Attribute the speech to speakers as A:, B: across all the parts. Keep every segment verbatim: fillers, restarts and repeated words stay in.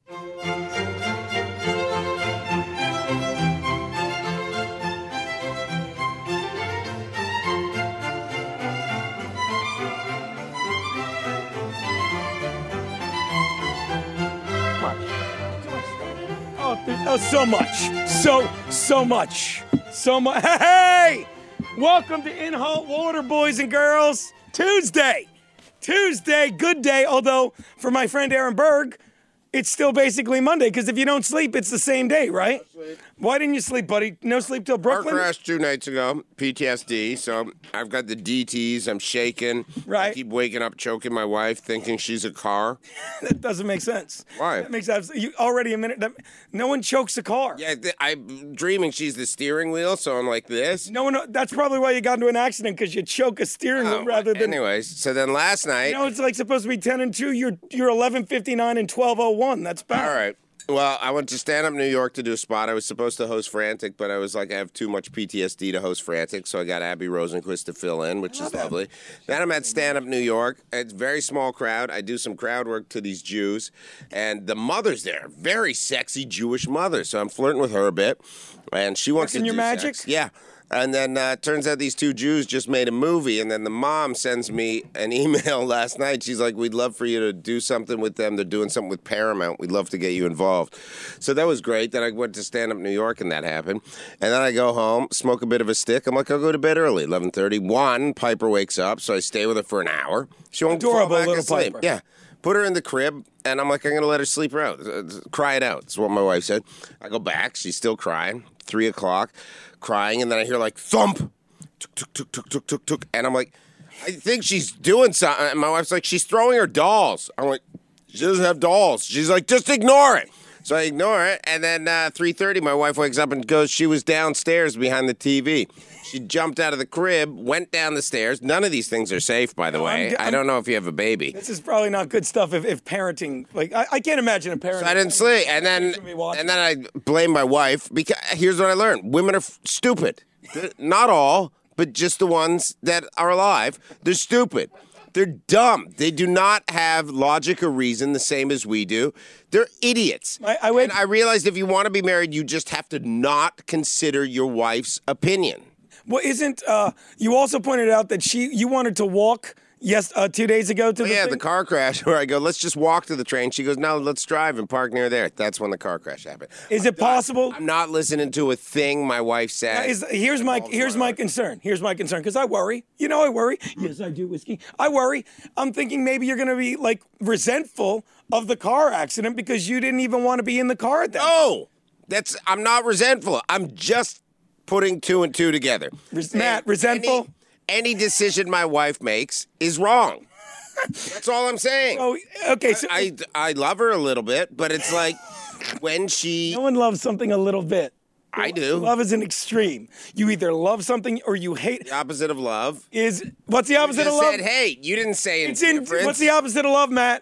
A: Oh, th- oh, so much. So, so much. So much. Hey! Welcome to In Hot Water, boys and girls. Tuesday. Tuesday, good day. Although, for my friend Aaron Berg, it's still basically Monday, because if you don't sleep, it's the same day, right? Why didn't you sleep, buddy? No sleep till
B: Car
A: Brooklyn?
B: crash two nights ago, P T S D, so I've got the D Ts, I'm shaking.
A: Right.
B: I keep waking up choking my wife, thinking she's a car.
A: That doesn't make sense.
B: Why?
A: That makes absolutely, you already a minute, that, no one chokes a car.
B: Yeah, th- I'm dreaming she's the steering wheel, so I'm like this.
A: No one, that's probably why you got into an accident, because you choke a steering wheel
B: Oh,
A: rather than...
B: Anyways, so then last night...
A: You know, it's like supposed to be ten and two, you're, you're eleven fifty-nine and twelve oh one. That's bad.
B: All right. Well, I went to Stand Up New York to do a spot. I was supposed to host Frantic, but I was like, I have too much P T S D to host Frantic, so I got Abby Rosenquist to fill in, which is lovely. Then I'm at Stand Up New York. It's a very small crowd. I do some crowd work to these Jews, and the mother's there, very sexy Jewish mother. So I'm flirting with her a bit, and she wants
A: Working
B: to
A: your
B: do
A: magic?
B: sex. Yeah. And then uh, it turns out these two Jews just made a movie, and then the mom sends me an email last night. She's like, we'd love for you to do something with them. They're doing something with Paramount. We'd love to get you involved. So that was great. Then I went to Stand Up New York, and that happened. And then I go home, smoke a bit of a stick. I'm like, I'll go to bed early, eleven thirty. One, Piper wakes up, so I stay with her for an hour. She won't
A: Adorable
B: fall back
A: little
B: asleep.
A: Piper.
B: Yeah. Put her in the crib, and I'm like, I'm going to let her sleep her out. Uh, Cry it out. That's what my wife said. I go back. She's still crying. Three o'clock, crying, and then I hear like thump. Tuk, tuk, tuk, tuk, tuk, tuk, tuk. And I'm like, I think she's doing something. And my wife's like, she's throwing her dolls. I'm like, she doesn't have dolls. She's like, just ignore it. So I ignore it. And then uh, three thirty, my wife wakes up and goes, she was downstairs behind the T V. She jumped out of the crib, went down the stairs. None of these things are safe, by the
A: No,
B: way.
A: I'm-
B: I don't know if you have a baby.
A: This is probably not good stuff if, if parenting, like, I, I can't imagine a parent.
B: So I didn't sleep. And then,
A: Should be watching.
B: and then I blame my wife because here's what I learned. Women are f- stupid. Not all, but just the ones that are alive. They're stupid. They're dumb. They do not have logic or reason the same as we do. They're idiots.
A: I- I wait-
B: and I realized if you want to be married, you just have to not consider your wife's opinion.
A: Well, isn't, uh, you also pointed out that she, you wanted to walk, yes, uh, two days ago to
B: Oh,
A: the
B: yeah,
A: thing?
B: the car crash where I go, let's just walk to the train. She goes, no, let's drive and park near there. That's when the car crash happened.
A: Is it possible?
B: I'm not listening to a thing my wife said.
A: Is, here's my here's my concern. Here's my concern because I worry. You know, I worry. Yes, I do, whiskey. I worry. I'm thinking maybe you're going to be like resentful of the car accident because you didn't even want to be in the car at that.
B: No, that's I'm not resentful. I'm just putting two and two together.
A: Res- Matt, resentful?
B: Any, any decision my wife makes is wrong. That's all I'm saying.
A: Oh, okay. So
B: I, I love her a little bit, but it's like when she.
A: no one loves something a little bit.
B: I do.
A: Love is an extreme. You either love something or you hate.
B: The opposite of love.
A: Is what's the
B: You
A: opposite
B: just
A: of love?
B: said hate. You didn't say
A: It's in.
B: indifference.
A: What's the opposite of love, Matt?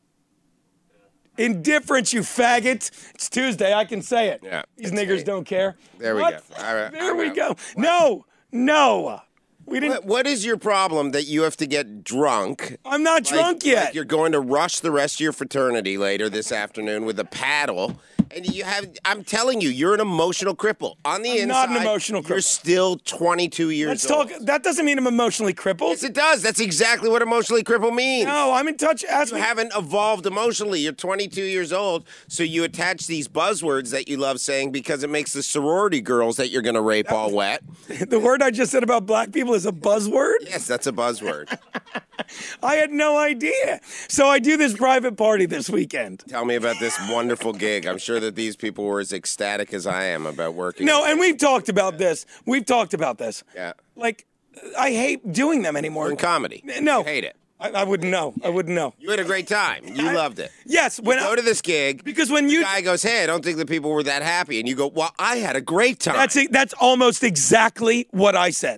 A: Indifference, you faggot. It's Tuesday. I can say it.
B: Yeah,
A: These
B: it's
A: niggers
B: me.
A: don't care.
B: There we
A: What?
B: go. All right,
A: There
B: I'm
A: we
B: out.
A: go. No, no. We didn't.
B: What, what is your problem that you have to get drunk?
A: I'm not
B: Like-
A: drunk yet.
B: Like you're going to rush the rest of your fraternity later this afternoon with a paddle. And you have, I'm telling you, you're an emotional cripple. On the
A: I'm
B: inside,
A: not an emotional
B: you're
A: cripple.
B: still twenty-two years
A: Let's
B: old.
A: talk. That doesn't mean I'm emotionally crippled.
B: Yes, it does. That's exactly what emotionally cripple means.
A: No, I'm in touch. Ask
B: You
A: me.
B: haven't evolved emotionally. You're twenty-two years old, so you attach these buzzwords that you love saying because it makes the sorority girls that you're going to rape all wet.
A: The word I just said about black people is a buzzword.
B: Yes, that's a buzzword.
A: I had no idea. So I do this private party this weekend.
B: Tell me about this wonderful gig. I'm sure that these people were as ecstatic as I am about working.
A: No, and we've talked about this. We've talked about this.
B: Yeah.
A: Like, I hate doing them anymore.
B: In comedy.
A: No.
B: You hate it.
A: I, I wouldn't know. I wouldn't know.
B: You had a great time. You
A: I-
B: loved it.
A: Yes, when
B: Go
A: I,
B: to this gig.
A: because when you
B: The guy goes, hey, I don't think the people were that happy. And you go, well, I had a great time.
A: that's that's almost exactly what I said.
B: Yeah.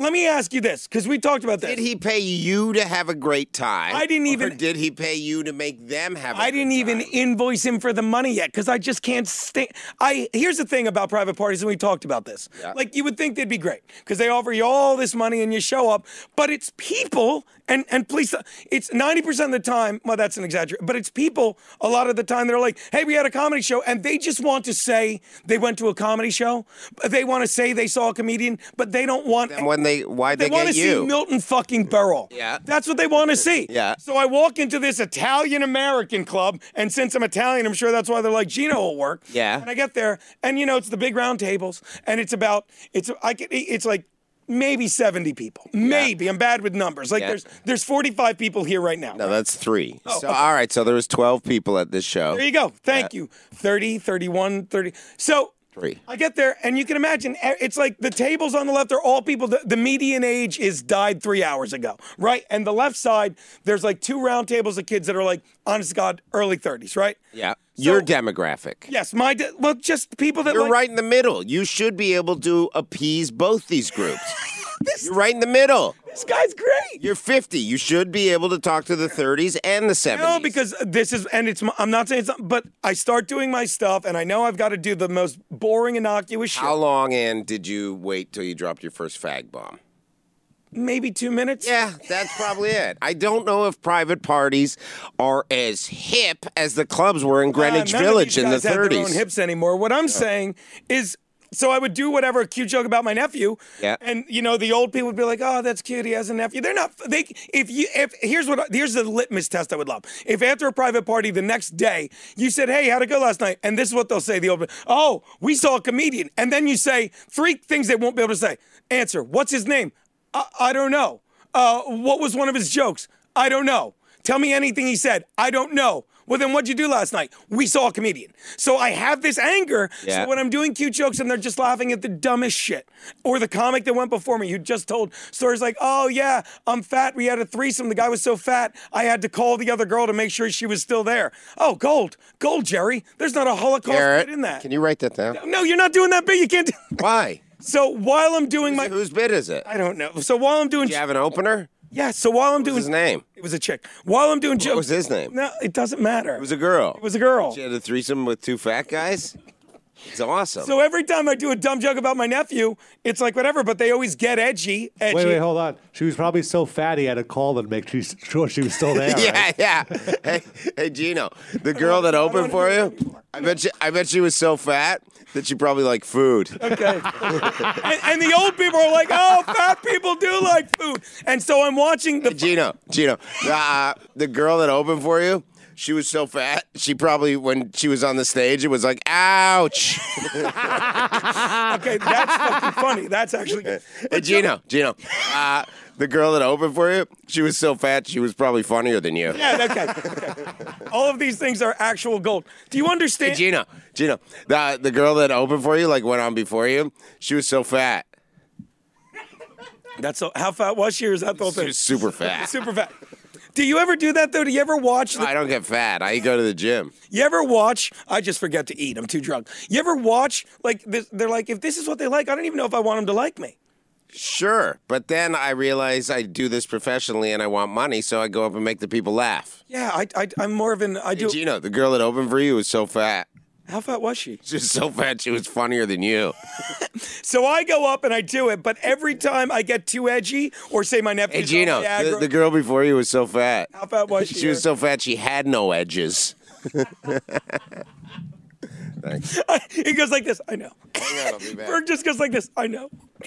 A: let me ask you this, because we talked about this.
B: Did he pay you to have a great time?
A: I didn't even.
B: Or did he pay you to make them have a
A: I
B: good
A: didn't even
B: time?
A: invoice him for the money yet because I just can't stand. I here's the thing about private parties, and we talked about this.
B: Yeah.
A: Like you would think they'd be great because they offer you all this money and you show up, but it's people. And and please, it's ninety percent of the time. Well, that's an exaggeration, but it's people. A lot of the time, they're like, "Hey, we had a comedy show," and they just want to say they went to a comedy show. They want to say they saw a comedian, but they don't want.
B: And when they, why'd
A: They
B: they,
A: want
B: get
A: to
B: you?
A: see Milton fucking Berle.
B: Yeah.
A: That's what they want to see.
B: Yeah.
A: So I walk into this Italian American club, and since I'm Italian, I'm sure that's why they're like, Gino will work.
B: Yeah.
A: And I get there, and you know, it's the big round tables, and it's about, it's, I can, it's like, maybe seventy people. Maybe. I'm bad with numbers. Like
B: Yeah.
A: there's there's forty-five people here right now.
B: No, that's three.
A: Oh,
B: so,
A: okay.
B: all right. So there was twelve people at this show.
A: There you go. Thank you. thirty, thirty-one, thirty. So
B: Three.
A: I get there, and you can imagine, e- it's like the tables on the left are all people, the, the median age is died three hours ago, right? And the left side, there's like two round tables of kids that are like, honest to God, early thirties, right?
B: Yeah.
A: So-
B: Your demographic.
A: Yes, my, de- well, just people that
B: You're
A: like.
B: right in the middle. You should be able to appease both these groups.
A: This,
B: You're right in the middle.
A: this guy's great.
B: You're fifty. You should be able to talk to the thirties and the seventies.
A: No, because this is, and it's, I'm not saying it's not, but I start doing my stuff, and I know I've got to do the most boring, innocuous shit.
B: How long in did you wait till you dropped your first fag bomb?
A: Maybe two minutes?
B: Yeah, that's probably it. I don't know if private parties are as hip as the clubs were in Greenwich
A: Uh, none
B: Village
A: of
B: in the
A: these guys have their own
B: thirties.
A: hips anymore. What I'm saying is, so I would do whatever, a cute joke about my nephew.
B: Yeah.
A: And you know, the old people would be like, "Oh, that's cute. He has a nephew." They're not. They. If you. If here's what. Here's the litmus test I would love. If after a private party the next day you said, "Hey, how'd it go last night?" And this is what they'll say. The old. Oh, we saw a comedian. And then you say three things they won't be able to say. Answer. What's his name? I, I don't know. Uh, what was one of his jokes? I don't know. Tell me anything he said. I don't know. Well, then what'd you do last night? We saw a comedian. So I have this anger.
B: Yeah.
A: So when I'm doing cute jokes and they're just laughing at the dumbest shit, or the comic that went before me who just told stories like, "Oh yeah, I'm fat. We had a threesome. The guy was so fat, I had to call the other girl to make sure she was still there." Oh, gold, gold, Jerry. There's not a Holocaust
B: Garrett,
A: bit in that.
B: can you write that down?
A: No, you're not doing that bit. You can't do.
B: Why?
A: So while I'm doing my,
B: Whose bit is it?
A: I don't know. So while I'm doing,
B: Do you have an opener?
A: yeah. So while I'm doing,
B: What's his name?
A: it was a chick. While I'm doing
B: What
A: jokes,
B: was his name?
A: no, it doesn't matter.
B: It was a girl.
A: It was a girl.
B: She had a threesome with two fat guys? It's awesome.
A: So every time I do a dumb joke about my nephew, it's like whatever, but they always get edgy. edgy.
C: Wait, wait, hold on. She was probably so fat he had to call them to make she- sure she was still there.
B: yeah,
C: right?
B: yeah. Hey, hey, Gino, the girl that opened for you, I bet she, I bet she was so fat that she probably liked food.
A: Okay. and, and the old people are like, "Oh, fat people do like food." And so I'm watching the.
B: Gino, Gino, uh, the girl that opened for you, she was so fat, she probably, when she was on the stage, it was like, ouch.
A: Okay, that's fucking funny. That's actually good.
B: Hey, Gino, Gino, uh, the girl that opened for you, she was so fat, she was probably funnier than you.
A: Yeah, okay, okay. All of these things are actual gold. Do you understand?
B: Hey, Gino, Gino, the, the girl that opened for you, like went on before you, she was so fat.
A: That's so, how fat was she, or is that the whole
B: She
A: thing?
B: was super fat.
A: Super fat. Do you ever do that though? Do you ever watch? The,
B: I don't get fat. I go to the gym.
A: you ever watch? I just forget to eat. I'm too drunk. You ever watch? Like this, they're like, if this is what they like, I don't even know if I want them to like me.
B: Sure, but then I realize I do this professionally and I want money, so I go up and make the people laugh.
A: Yeah, I, I, I'm more of an. I do.
B: Hey, Gino, the girl that opened for you was so fat.
A: How fat was she?
B: She was so fat, she was funnier than you.
A: So I go up and I do it, but every time I get too edgy or say my nephew's
B: Hey, Gino,
A: on Viagra,
B: the, the girl before you was so fat.
A: how fat was she?
B: She was so fat, she had no edges. Thanks.
A: He goes like this. I know.
B: Hang on, I'll be back.
A: Berg just goes like this. I know.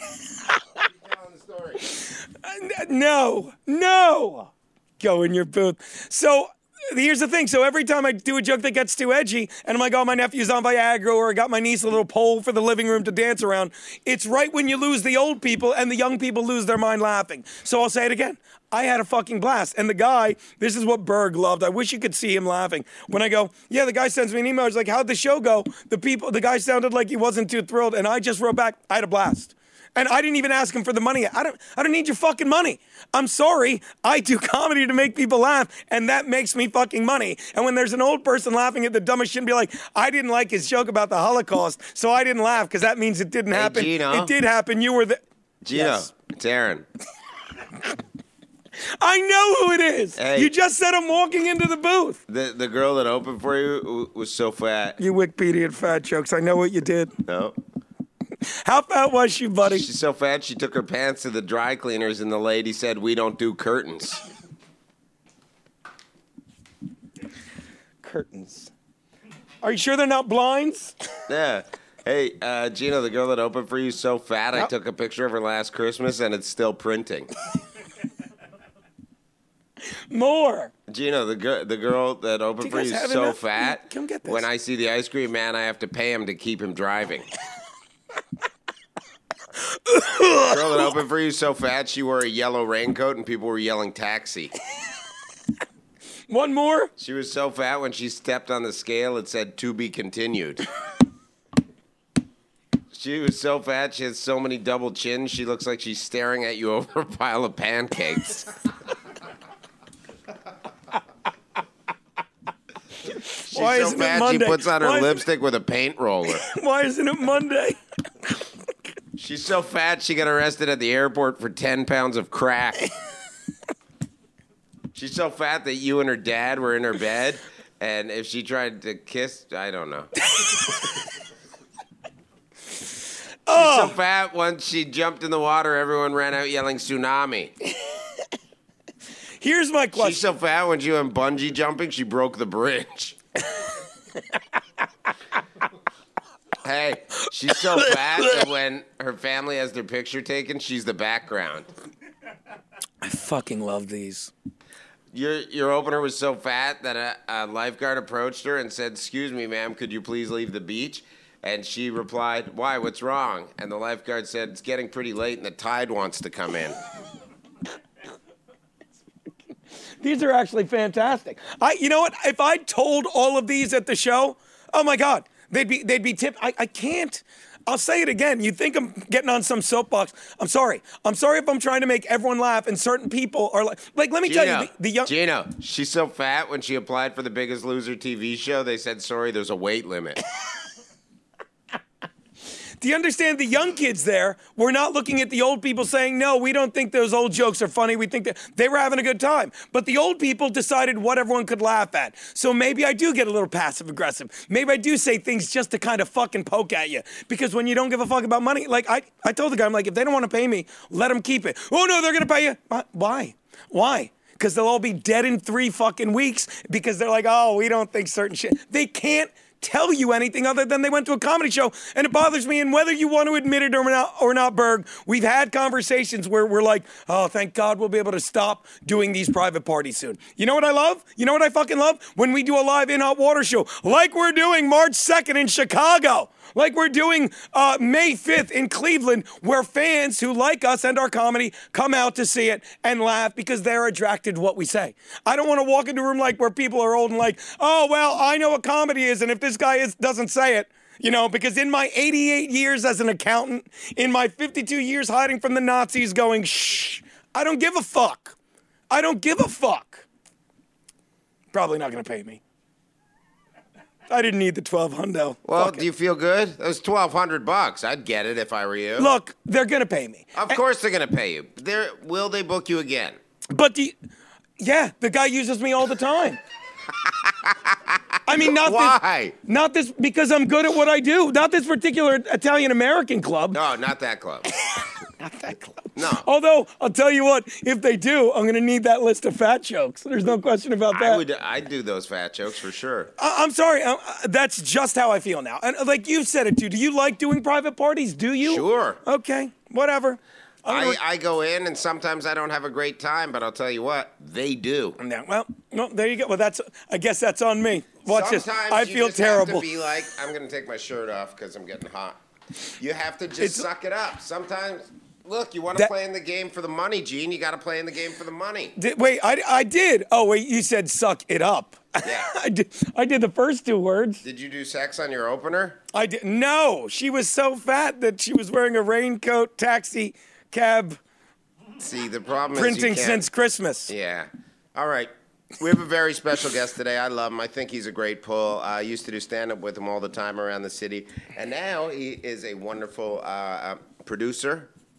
A: No, no. Go in your booth. So here's the thing. So every time I do a joke that gets too edgy, and I'm like, "Oh, my nephew's on Viagra," or I got my niece a little pole for the living room to dance around, it's right when you lose the old people and the young people lose their mind laughing. So I'll say it again. I had a fucking blast. And the guy, this is what Berg loved. I wish you could see him laughing. When I go, yeah, the guy sends me an email. He's like, how'd the show go? The people, the guy sounded like he wasn't too thrilled. And I just wrote back, I had a blast. And I didn't even ask him for the money. I don't I don't need your fucking money. I'm sorry. I do comedy to make people laugh, and that makes me fucking money. And when there's an old person laughing at the dumbest shit and be like, I didn't like his joke about the Holocaust, so I didn't laugh because that means it didn't happen.
B: Gino.
A: It did happen. You were the
B: Gino,
A: Yes.
B: It's Aaron.
A: I know who it is.
B: Hey.
A: You just said I'm walking into the booth.
B: The the girl that opened for you w- was so fat.
A: You Wikipedia fat jokes. I know what you did.
B: No.
A: How fat was she, buddy?
B: She's so fat she took her pants to the dry cleaners and the lady said, "We don't do curtains."
A: Curtains. Are you sure they're not blinds?
B: Yeah. Hey, uh, Gino, the girl that opened for you is so fat I
A: Yep.
B: took a picture of her last Christmas and it's still printing.
A: More.
B: Gino, the girl, the girl that opened
A: Do you
B: for
A: guys
B: you is
A: have
B: so
A: enough?
B: fat.
A: Come get this.
B: When I see the ice cream man, I have to pay him to keep him driving. The girl that opened for you is so fat she wore a yellow raincoat and people were yelling taxi.
A: One more.
B: She was so fat when she stepped on the scale it said to be continued. She was so fat she has so many double chins she looks like she's staring at you over a pile of pancakes. She's
A: Why
B: so
A: isn't it
B: fat
A: Monday?
B: she puts on her
A: Why isn't it-
B: lipstick with a paint roller.
A: Why isn't it Monday?
B: She's so fat she got arrested at the airport for ten pounds of crack. She's so fat that you and her dad were in her bed, and if she tried to kiss, I don't know. She's so fat once she jumped in the water, everyone ran out yelling tsunami.
A: Here's my question.
B: She's so fat when she went bungee jumping, she broke the bridge. Hey, she's so fat that when her family has their picture taken, she's the background.
A: I fucking love these.
B: Your your opener was so fat that a, a lifeguard approached her and said, "Excuse me, ma'am, could you please leave the beach?" And she replied, "Why? What's wrong?" And the lifeguard said, "It's getting pretty late and the tide wants to come in."
A: These are actually fantastic. I, you know what? If I told all of these at the show, oh my God, they'd be they'd be tipped. I, I can't. I'll say it again. You think I'm getting on some soapbox? I'm sorry. I'm sorry if I'm trying to make everyone laugh, and certain people are like, like let me
B: Gino,
A: tell you, the, the young.
B: Gino, she's so fat when she applied for the Biggest Loser T V show, they said, "Sorry, there's a weight limit."
A: Do you understand? The young kids there were not looking at the old people saying, no, we don't think those old jokes are funny. We think that they were having a good time. But the old people decided what everyone could laugh at. So maybe I do get a little passive aggressive. Maybe I do say things just to kind of fucking poke at you. Because when you don't give a fuck about money, like I, I told the guy, I'm like, if they don't want to pay me, let them keep it. Oh, no, they're going to pay you. Why? Why? Because they'll all be dead in three fucking weeks because they're like, oh, we don't think certain shit. They can't tell you anything other than they went to a comedy show, and it bothers me. And whether you want to admit it or not, or not, Berg, we've had conversations where we're like, oh, thank God we'll be able to stop doing these private parties soon. You know what I love? You know what I fucking love? When we do a live In Hot Water show, like we're doing March second in Chicago. Like we're doing uh, May fifth in Cleveland, where fans who like us and our comedy come out to see it and laugh because they're attracted to what we say. I don't want to walk into a room like where people are old and like, oh, well, I know what comedy is, and if this guy is, doesn't say it, you know, because in my eighty-eight years as an accountant, in my fifty-two years hiding from the Nazis going, shh, I don't give a fuck. I don't give a fuck. Probably not going to pay me. I didn't need the twelve hundo.
B: Well,
A: Fuck
B: do
A: it.
B: you feel good? That was twelve hundred bucks. I'd get it if I were you.
A: Look, they're going to pay me.
B: Of course they're going to pay you. They're, will they book you again?
A: But the, yeah, the guy uses me all the time. I mean, not
B: Why?
A: this, not this, because I'm good at what I do. Not this particular Italian-American club.
B: No, not that club.
A: Not that club.
B: No.
A: Although, I'll tell you what, if they do, I'm going to need that list of fat jokes. There's no question about that.
B: I would. I'd do those fat jokes for sure.
A: I- I'm sorry. Uh, uh, that's just how I feel now. And uh, like you said it, too. Do you like doing private parties? Do you?
B: Sure.
A: Okay, whatever. I'm
B: I,
A: gonna-
B: I go in and sometimes I don't have a great time, but I'll tell you what, they do.
A: Yeah, well, well, there you go. Well, that's. I guess that's on me. Watch this.
B: Sometimes
A: I
B: you
A: feel
B: just
A: terrible.
B: Have to be like, I'm going to take my shirt off because I'm getting hot. You have to just
A: It's-
B: suck it up. Sometimes, look, you want to
A: That-
B: play in the game for the money, Gene. You got to play in the game for the money.
A: Did, wait, I, I did. Oh, wait, you said suck it up.
B: Yeah.
A: I did. I did the first two words.
B: Did you do sex on your opener?
A: I did. No, she was so fat that she was wearing a raincoat, taxi, cab,
B: See, the problem
A: printing
B: is you can't.
A: since Christmas.
B: Yeah. All right. We have a very special guest today. I love him. I think he's a great pull. I used to do stand-up with him all the time around the city. And now he is a wonderful uh, uh, producer,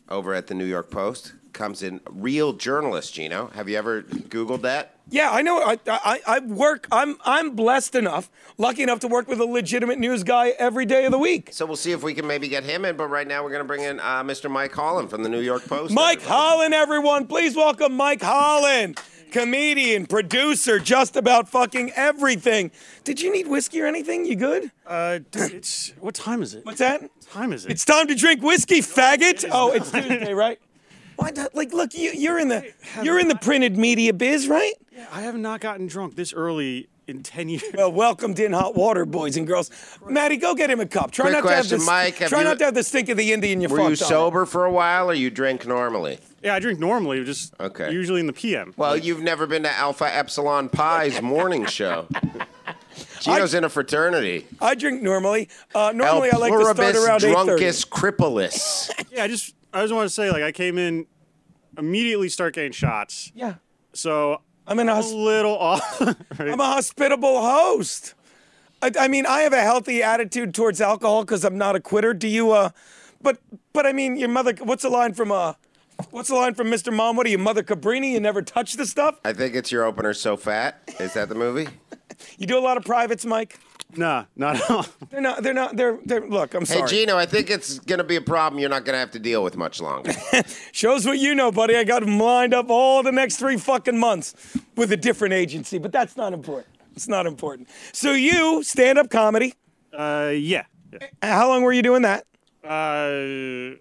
B: over at the New York Post. Comes in real journalist, Gino. Have you ever Googled that?
A: Yeah, I know. I, I I work. I'm I'm blessed enough, lucky enough to work with a legitimate news guy every day of the week.
B: So we'll see if we can maybe get him in. But right now we're going to bring in uh, Mister Mike Holland from the New York Post.
A: Mike
B: everybody.
A: Holland, everyone, please welcome Mike Holland, comedian, producer, just about fucking everything. Did you need whiskey or anything? You good?
D: Uh, dude, it's what time is it?
A: What's that?
D: What time is it?
A: It's time to drink whiskey, faggot. Oh, it's Tuesday, right? Why not? Like, look, you, you're in the you're in the printed media biz, right?
D: Yeah, I have not gotten drunk this early in ten years.
A: Well, welcome to In Hot Water, boys and girls. Maddie, go get him a cup. Try
B: Quick
A: not
B: question,
A: to have the
B: Mike, have
A: try
B: you-
A: not to have the stink of the Indian you
B: Were
A: fucked
B: you
A: on.
B: sober for a while, or you drink normally?
D: Yeah, I drink normally, just
B: Okay.
D: usually in the P M.
B: Well, you've never been to Alpha Epsilon Pi's morning show. Gino's in a fraternity.
A: I drink normally. Uh, normally,
B: El
A: I like to start
B: pluribus
A: around eight thirty.
B: druncus cripulus.
D: Yeah, I just I just want to say, like, I came in, immediately start getting shots.
A: Yeah,
D: So
A: I'm in a
D: a
A: hos-
D: little off. Right?
A: I'm a hospitable host. I, I mean, I have a healthy attitude towards alcohol because I'm not a quitter. Do you? Uh, but but I mean, your mother. What's the line from uh? What's the line from Mister Mom? What are you, Mother Cabrini? You never touch the stuff.
B: I think it's your opener, So Fat. Is that the movie?
A: You do a lot of privates, Mike.
D: Nah, not at all.
A: They're not. They're not. They're. They're. Look, I'm
B: Hey,
A: sorry.
B: Gino, I think it's going to be a problem you're not going to have to deal with much longer.
A: Shows what you know, buddy. I got them lined up all the next three fucking months with a different agency, but that's not important. It's not important. So you stand up comedy.
D: Uh, yeah. yeah.
A: How long were you doing that?
D: Uh,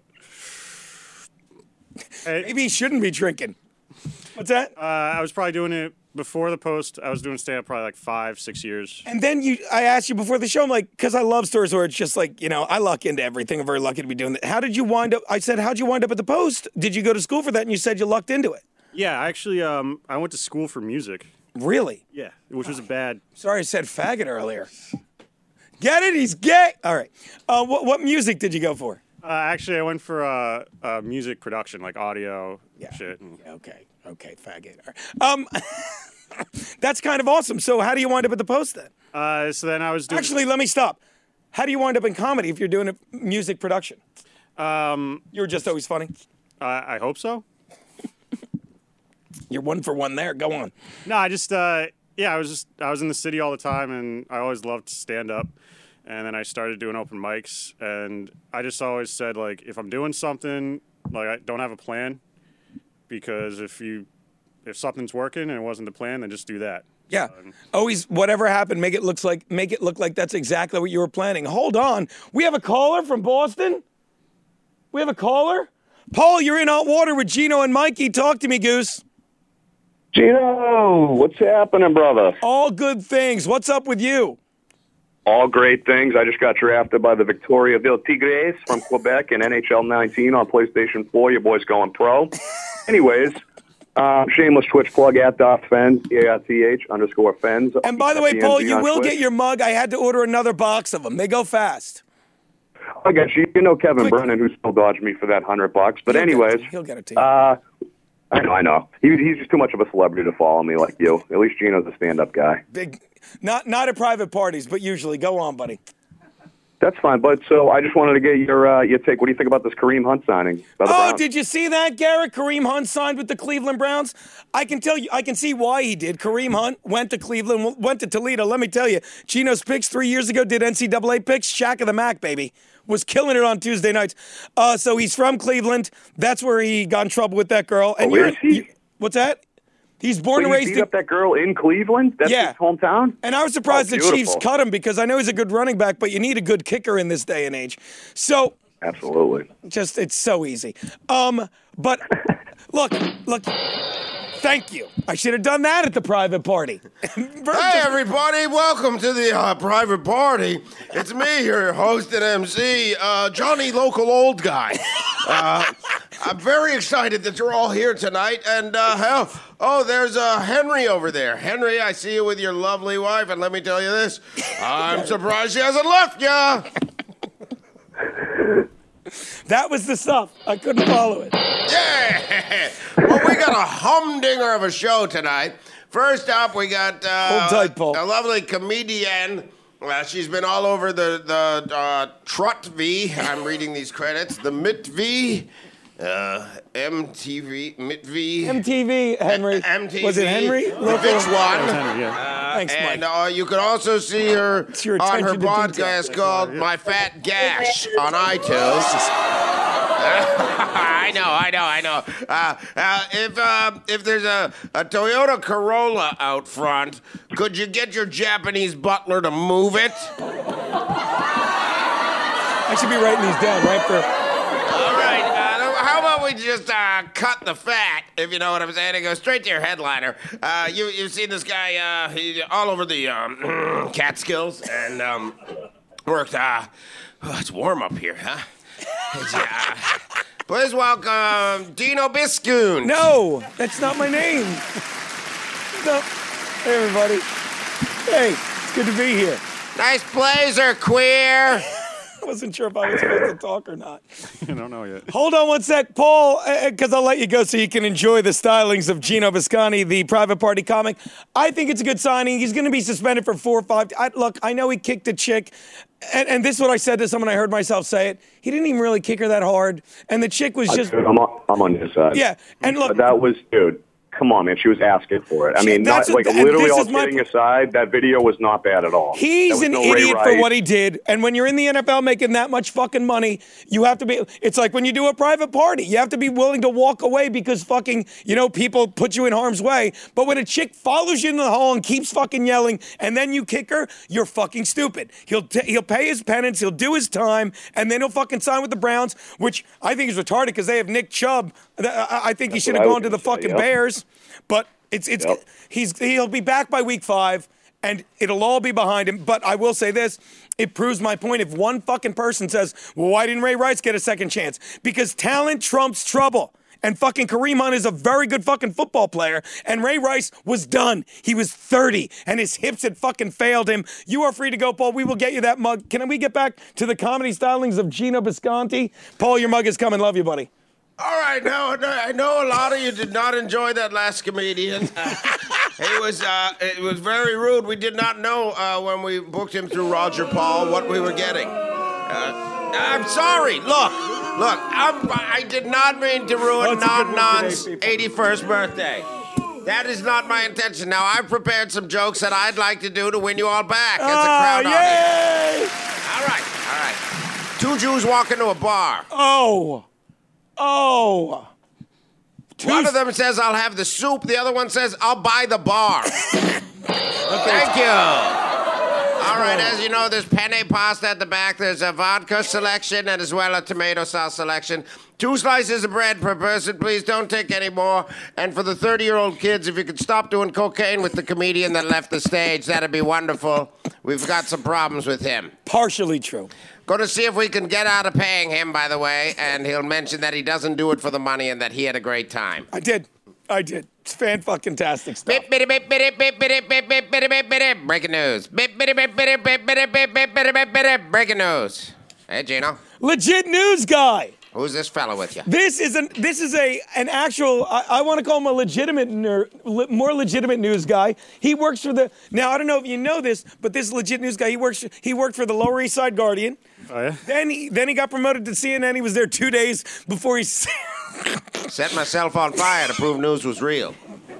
D: I,
A: Maybe he shouldn't be drinking. What's that?
D: uh, I was probably doing it before the Post. I was doing stand up probably like five, six years.
A: And then you, I asked you before the show, I'm like, because I love stories where it's just like, you know, I luck into everything. I'm very lucky to be doing that. How did you wind up? I said, how'd you wind up at the Post? Did you go to school for that? And you said you lucked into it.
D: Yeah, I actually, um, I went to school for music.
A: Really?
D: Yeah, which was a bad.
A: Sorry, I said faggot earlier. Get it? He's gay. All right. Uh, what, what music did you go for?
D: Uh, actually, I went for uh, uh, music production, like audio
A: Yeah.
D: shit. And,
A: Okay. Okay, faggot. All right. Um, that's kind of awesome. So how do you wind up at the Post then?
D: uh, so then I was doing.
A: Actually, let me stop. How do you wind up in comedy if you're doing a music production?
D: um,
A: You were just always funny.
D: I, I hope so.
A: You're one for one there. Go on.
D: No, I just, uh, yeah, I was just, I was in the city all the time, and I always loved stand up. And then I started doing open mics, and I just always said, like, if I'm doing something, like, I don't have a plan, because if you, if something's working and it wasn't the plan, then just do that.
A: Yeah. Always, whatever happened, make it looks like, make it look like that's exactly what you were planning. Hold on. We have a caller from Boston. We have a caller. Paul, you're in hot water with Gino and Mikey. Talk to me, Goose.
E: Gino, what's happening, brother?
A: All good things. What's up with you?
E: All great things. I just got drafted by the Victoriaville Tigres from Quebec in N H L nineteen on PlayStation four. Your boy's going pro. Anyways, um, shameless Twitch plug at Doth Fens, D A R T H underscore Fens.
A: And by the way,
E: F E N Z
A: Paul, you
E: on
A: will
E: Twitch.
A: get your mug. I had to order another box of them. They go fast.
E: I got you. You know Kevin
A: Quick.
E: Brennan, who still dodged me for that hundred bucks. But
A: He'll get it
E: anyways,
A: to you. He'll get it to you.
E: uh, I know, I know. He, he's just too much of a celebrity to follow me like you. At least Gino's a stand-up guy.
A: Big, not not at private parties, but usually. Go on, buddy.
E: That's fine. But so I just wanted to get your uh, your take. What do you think about this Kareem Hunt signing? by the
A: Oh,
E: Browns?
A: did you see that, Garrett? Kareem Hunt signed with the Cleveland Browns. I can tell you, I can see why he did. Kareem Hunt went to Cleveland, went to Toledo. Let me tell you, Gino's picks three years ago did N C double A picks. Shaq of the Mac, baby, was killing it on Tuesday nights. Uh, so he's from Cleveland. That's where he got in trouble with that girl. And
E: Oh,
A: you're,
E: is he?
A: you- what's that? He's born
E: So
A: and
E: he
A: raised
E: beat
A: in.
E: up that girl in Cleveland? That's
A: Yeah.
E: his hometown?
A: And I was surprised
E: Oh,
A: the Chiefs
E: beautiful.
A: cut him because I know he's a good running back, but you need a good kicker in this day and age. So
E: Absolutely.
A: just it's so easy. Um, but look, look. Thank you. I should have done that at the private party.
B: Hey, everybody, welcome to the uh, private party. It's me, your host and M C, uh, Johnny Local Old Guy. Uh, I'm very excited that you're all here tonight. And, uh, hell, oh, there's uh, Henry over there. Henry, I see you with your lovely wife, and let me tell you this. I'm surprised she hasn't left ya.
A: That was the stuff. I couldn't follow it.
B: Yeah! Well, we got a humdinger of a show tonight. First up, we got uh,
A: Hold tight, Paul.
B: a lovely comedian. Uh, she's been all over the, the uh, Trot V. I'm reading these credits. The Mit V. Uh, M T V, M T V.
A: M T V, Henry.
B: M T V.
A: Was it Henry?
B: The
A: Local-
B: Fix
D: That was
B: one.
D: Henry, yeah.
A: Thanks, Mike.
B: And uh, you can also see her
A: your
B: on her
A: attention to
B: podcast
A: detail.
B: called My Fat Gash on iTunes. I know, I know, I know. Uh, uh, if uh, if there's a, a Toyota Corolla out front, could you get your Japanese butler to move it?
A: I should be writing these down, right? For
B: All right. Uh, how about we just uh, cut the fat, if you know what I'm saying, and go straight to your headliner. Uh, you, you've seen this guy uh, he, all over the um, Catskills and um, worked. Uh, oh, it's warm up here, huh? It's, uh, please welcome Dino Biscoon.
A: no, that's not my name. No. Hey, everybody. Hey, it's good to be here.
B: Nice blazer, queer.
A: I wasn't sure if I was supposed to talk or not.
D: I don't know yet.
A: Hold on one sec, Paul, because I'll let you go so you can enjoy the stylings of Gino Bisconti, the private party comic. I think it's a good signing. He's going to be suspended for four or five. I, look, I know he kicked a chick, and, and this is what I said to someone. I heard myself say it. He didn't even really kick her that hard, and the chick was just
E: Dude, I'm on, I'm on his side.
A: yeah. And look,
E: That was, dude, come on, man. She was asking for it. I
A: She-
E: mean,
A: that's
E: not,
A: what-
E: like,
A: and
E: literally,
A: this
E: all
A: is my
E: kidding
A: po-
E: aside, that video was not bad at all.
A: he's
E: There
A: an
E: was no Ray
A: idiot for
E: Rice.
A: what he did. And when you're in the N F L making that much fucking money, you have to be. It's like when you do a private party, you have to be willing to walk away because fucking, you know, people put you in harm's way. But when a chick follows you in the hall and keeps fucking yelling, and then you kick her, you're fucking stupid. He'll t- he'll pay his penance, he'll do his time, and then he'll fucking sign with the Browns, which I think is retarded because they have Nick Chubb. I, I think he should have
E: what I
A: gone to
E: was
A: the
E: gonna
A: fucking
E: say, yep.
A: Bears, but. It's it's
E: Yep.
A: he's he'll be back by week five, and it'll all be behind him. But I will say this: it proves my point. If one fucking person says, "Well, why didn't Ray Rice get a second chance?" Because talent trumps trouble. And fucking Kareem Hunt is a very good fucking football player. And Ray Rice was done. He was thirty, and his hips had fucking failed him. You are free to go, Paul. We will get you that mug. Can we get back to the comedy stylings of Gino Bisconti? Paul, your mug is coming. Love you, buddy.
B: All right, now I know a lot of you did not enjoy that last comedian. it was uh, it was very rude. We did not know uh, when we booked him through Roger Paul what we were getting. Uh, I'm sorry. Look, look. I'm, I did not mean to ruin
A: That's a good
B: Non
A: one
B: Non's
A: today, people.
B: eighty-first birthday. That is not my intention. Now I've prepared some jokes that I'd like to do to win you all back. It's a crowd
A: Oh,
B: audience.
A: yay!
B: All right, all right. Two Jews walk into a bar.
A: Oh. Oh.
B: One of them says, I'll have the soup. The other one says, I'll buy the bar. Thank you. All right, as you know, there's penne pasta at the back. There's a vodka selection and as well a tomato sauce selection. Two slices of bread per person. Please don't take any more. And for the thirty-year-old kids, if you could stop doing cocaine with the comedian that left the stage, that'd be wonderful. We've got some problems with him.
A: Partially true.
B: Going to see if we can get out of paying him, by the way, and he'll mention that he doesn't do it for the money and that he had a great time.
A: I did. I did. It's fan-fucking-tastic stuff.
B: Beep, bitty, beep, bitty, beep, bitty, beep, beep, bitty, beep, bitty. Breaking news. Beep, bitty, beep, bitty, beep, bitty, beep, beep, bitty, beep, bitty. Breaking news. Hey, Gino.
A: Legit news guy.
B: Who's this fella with you?
A: This is an this is a an actual. I, I want to call him a legitimate, ner, le, more legitimate news guy. He works for the. Now I don't know if you know this, but this legit news guy. He works. He worked for the Lower East Side Guardian.
D: Oh, yeah?
A: Then he then he got promoted to C N N. He was there two days before he.
B: Set myself on fire to prove news was real.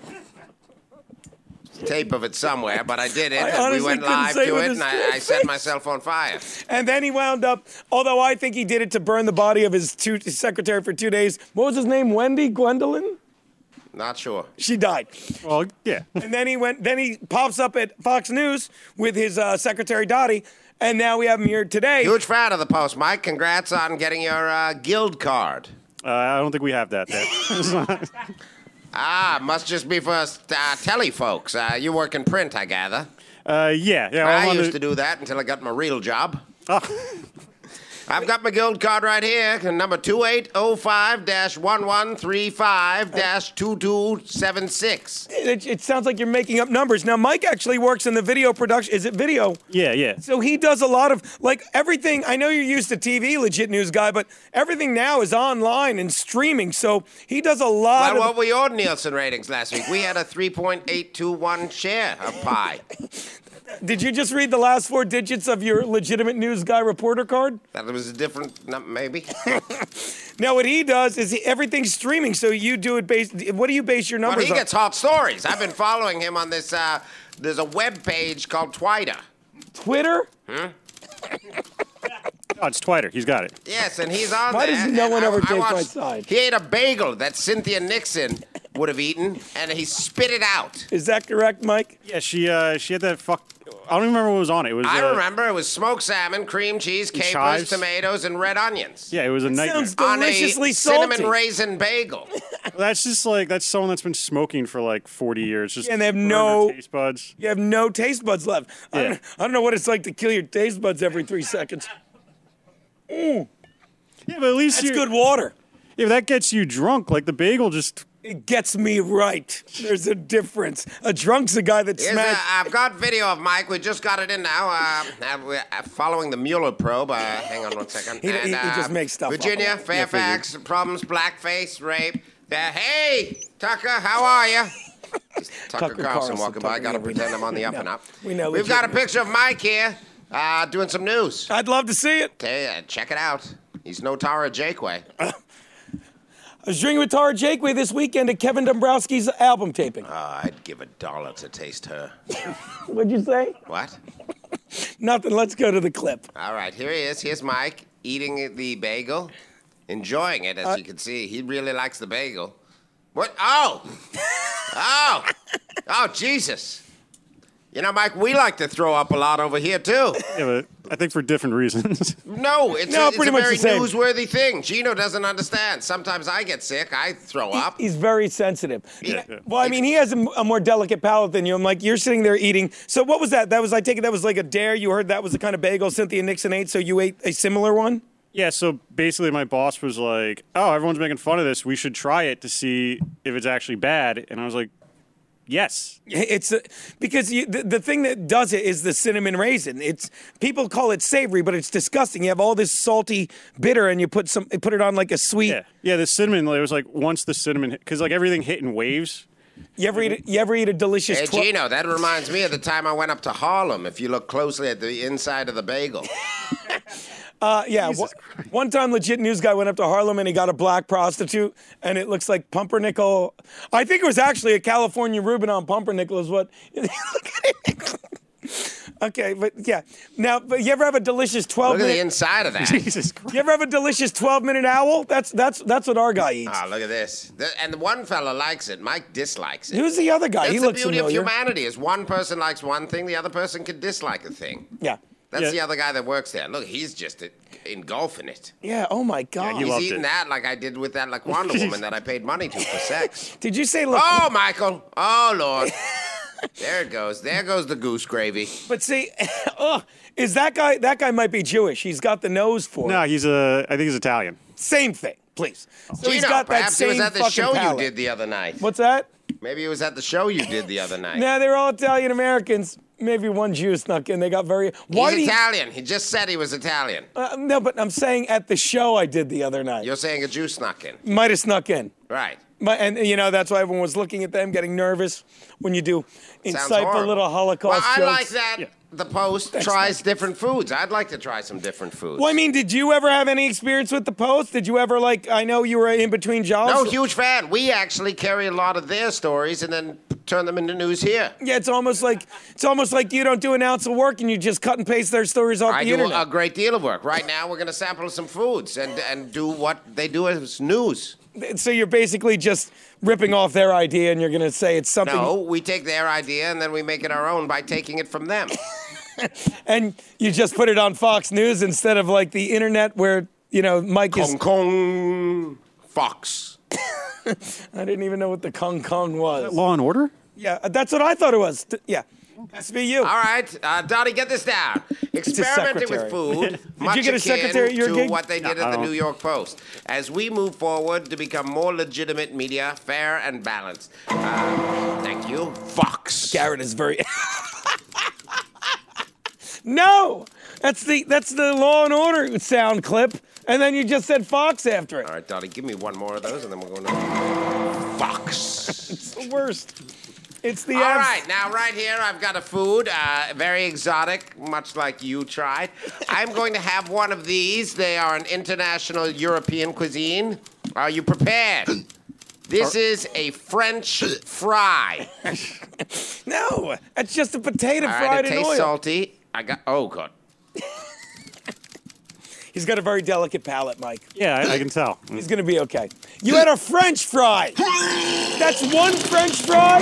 B: Tape of it somewhere, but I did it,
A: I
B: and we
A: honestly
B: went
A: couldn't
B: live
A: say
B: to
A: with
B: it,
A: his
B: and I, I
A: face.
B: set myself on fire.
A: And then he wound up. Although I think he did it to burn the body of his two his secretary for two days. What was his name? Wendy Gwendolyn.
B: Not sure.
A: She died.
D: Well, yeah.
A: And then he went. Then he pops up at Fox News with his uh, secretary Dottie, and now we have him here today.
B: Huge fan of the Post, Mike. Congrats on getting your uh, guild card.
D: Uh, I don't think we have that yet.
B: Ah, must just be for us uh, telly folks. Uh, you work in print, I gather.
D: uh, yeah. Yeah.
B: I
D: I'm on
B: used
D: the-
B: to do that until I got my real job.
D: Oh.
B: I've got my guild card right here, number two eight zero five dash one one three five dash two two seven six.
A: It, it sounds like you're making up numbers. Now, Mike actually works in the video production. Is it video?
D: Yeah. Yeah.
A: So he does a lot of, like, everything. I know you're used to T V, legit news guy, but everything now is online and streaming. So he does a lot
B: Well,
A: of.
B: what were your Nielsen ratings last week? We had a three point eight two one share of pie.
A: Did you just read the last four digits of your legitimate news guy reporter card?
B: That was a different, no, maybe.
A: Now, what he does is he, everything's streaming, so you do it based. What do you base your
B: But
A: numbers
B: he
A: on?
B: gets hot stories. I've been following him on this, uh, there's a web page called Twitter.
A: Twitter?
D: Oh, it's Twitter. He's got it.
B: Yes, and he's on
A: Why
B: there.
A: does no
B: and
A: one
B: I-
A: ever
B: I
A: take my
B: watched-
A: side?
B: He ate a bagel that Cynthia Nixon would have eaten, and he spit it out.
A: Is that correct, Mike?
D: Yeah, she uh, she had that fuck. I don't even remember what was on it. It was.
B: I
D: uh,
B: remember it was smoked salmon, cream cheese, capers,
D: chives.
B: tomatoes, and red onions.
D: Yeah, it was a nightmare.
A: Sounds
B: On
A: deliciously
B: a
A: salty.
B: cinnamon raisin bagel.
D: That's just like that's someone that's been smoking for like forty years. Just
A: Yeah, and they have
D: burned
A: no-
D: their taste buds.
A: You have no taste buds left. I,
D: Yeah.
A: don't, I don't know what it's like to kill your taste buds every three seconds.
D: Yeah, but at least
A: That's
D: you
A: good water.
D: Yeah, that gets you drunk. Like the bagel just.
A: It gets me right. There's a difference. A drunk's a guy that
B: Here's
A: smashed.
B: a, I've got video of Mike. We just got it in now. Uh, uh, we're uh, following the Mueller probe. Uh, hang on one second.
A: He- he- he just makes stuff up.
B: Virginia,
A: Yeah,
B: Fairfax, problems, blackface, rape. Uh, hey, Tucker, how are you? Tucker,
A: Tucker
B: Carlson
A: Carlson,
B: walking by.
A: Tucker,
B: Got to
A: yeah, we
B: pretend
A: know.
B: I'm on the up
A: We
B: and
A: know.
B: up.
A: We know
B: We've got a
A: legitimately.
B: picture of Mike here uh, doing some news.
A: I'd love to see it.
B: Okay, uh, check it out. He's no Tara Jakeway.
A: I was drinking with Tara Jakeway this weekend at Kevin Dombrowski's album taping.
B: Uh, I'd give a dollar to taste her.
A: What'd you say?
B: What?
A: Nothing. Let's go to the clip.
B: All right, here he is. Here's Mike eating the bagel, enjoying it, as
A: Uh,
B: you can see. He really likes the bagel. What? Oh! Oh! Oh, Jesus. You know, Mike, we like to throw up a lot over here, too.
D: Yeah, but I think for different reasons.
B: No, it's,
A: No,
B: a, it's
A: pretty
B: a
A: much
B: very
A: the same.
B: newsworthy thing. Gino doesn't understand. Sometimes I get sick, I throw
A: He-
B: up.
A: he's very sensitive.
B: Yeah.
D: Yeah.
A: Well, I mean, he has a, a more delicate palate than you. I'm like, you're sitting there eating. So what was that? That was, I take it, that was like a dare. You heard that was the kind of bagel Cynthia Nixon ate, so you ate a similar one?
D: Yeah, so basically my boss was like, "Oh, everyone's making fun of this. We should try it to see if it's actually bad." And I was like, "Yes."
A: It's a, because you, the, the thing that does it is the cinnamon raisin. It's people call it savory, but it's disgusting. You have all this salty bitter, and you put some put it on like a sweet.
D: Yeah. Yeah, the cinnamon, like, it was like once the cinnamon hit, cuz like everything hit in waves.
A: You ever eat a, you ever eat a delicious?
B: Hey,
A: twi-
B: Gino, that reminds me of the time I went up to Harlem, if you look closely at the inside of the bagel.
A: Uh, yeah, one, one time, legit news guy went up to Harlem and he got a black prostitute, and it looks like pumpernickel. I think it was actually a California Reuben on pumpernickel. Is what? Look at it. Okay, but yeah. Now, but you ever have a delicious twelve
B: Look at the
A: minute?
B: inside of that.
D: Jesus Christ.
A: You ever have a delicious twelve minute owl? That's that's that's what our guy eats.
B: Ah, look at this. The- and the one fella likes it. Mike dislikes it.
A: Who's the other guy?
B: That's
A: he
B: the
A: looks
B: beauty
A: familiar.
B: of humanity is one person likes one thing, the other person can dislike a thing.
A: Yeah.
B: That's
D: Yeah.
B: the other guy that works there. Look, he's just uh, engulfing it.
A: Yeah. Oh my God.
D: he
B: He's
D: loved
B: eating
D: it.
B: that like I did with that Laquanda woman that I paid money to for sex.
A: Did you say look?
B: Oh, Michael. Oh, Lord. There it goes. There goes the goose gravy.
A: But see, ugh, is that guy? That guy might be Jewish. He's got the nose for
D: No,
A: it.
D: he's a I think he's Italian.
A: Same thing, please. So he's
B: Gino,
A: got that
B: perhaps
A: same
B: he was at the
A: fucking
B: show
A: palate.
B: you did the other night.
A: What's that?
B: Maybe it was at the show you did the other night.
A: Nah, they're all Italian Americans. Maybe one Jew snuck in. They got very. Why
B: He's
A: do you-
B: Italian. He just said he was Italian.
A: Uh, no, but I'm saying at the show I did the other night.
B: You're saying a Jew snuck in.
A: Might have snuck in.
B: Right.
A: But, and you know that's why everyone was looking at them, getting nervous when you do
B: Sounds
A: insightful
B: horrible.
A: little Holocaust
B: Well, I
A: jokes.
B: like that the Post tries different foods. I'd like to try some different foods.
A: Well, I mean, did you ever have any experience with the Post? Did you ever like? I know you were in between jobs.
B: No, huge fan. We actually carry a lot of their stories and then turn them into news here.
A: Yeah, it's almost like it's almost like you don't do an ounce of work and you just cut and paste their stories off
B: I
A: the
B: do
A: internet.
B: a great deal of work. Right now, we're going to sample some foods and, and do what they do as news.
A: So you're basically just ripping off their idea and you're going to say it's something.
B: No, we take their idea and then we make it our own by taking it from them.
A: And you just put it on Fox News instead of like the internet where, you know, Mike is.
B: Kong Kong Fox.
A: I didn't even know what the Kong Kong was.
D: Law and Order?
A: Yeah, that's what I thought it was. T- Yeah. Has to be you.
B: All right, uh, Dottie, get this down. Experimenting with
A: secretary.
B: food, much
A: you get a
B: akin
A: secretary at your
B: to
A: gig?
B: what they did
D: No,
B: at
D: I
B: the
D: don't.
B: New York Post. As we move forward to become more legitimate media, fair and balanced. Uh, thank you, Fox.
A: Garrett is very. No, that's the that's the Law and Order sound clip, and then you just said Fox after it.
B: All right, Dottie, give me one more of those, and then we're going to Fox.
A: It's the worst. It's the
B: All
A: abs-
B: right, now right here I've got a food, uh, very exotic, much like you tried. I'm going to have one of these. They are an international European cuisine. Are you prepared? This is a French fry.
A: No, it's just a potato
B: All right,
A: fried
B: it
A: in
B: tastes
A: oil.
B: salty. I got. Oh God.
A: He's got a very delicate palate, Mike.
D: Yeah, I, I can tell.
A: He's gonna be okay. You had a French fry. That's one French fry.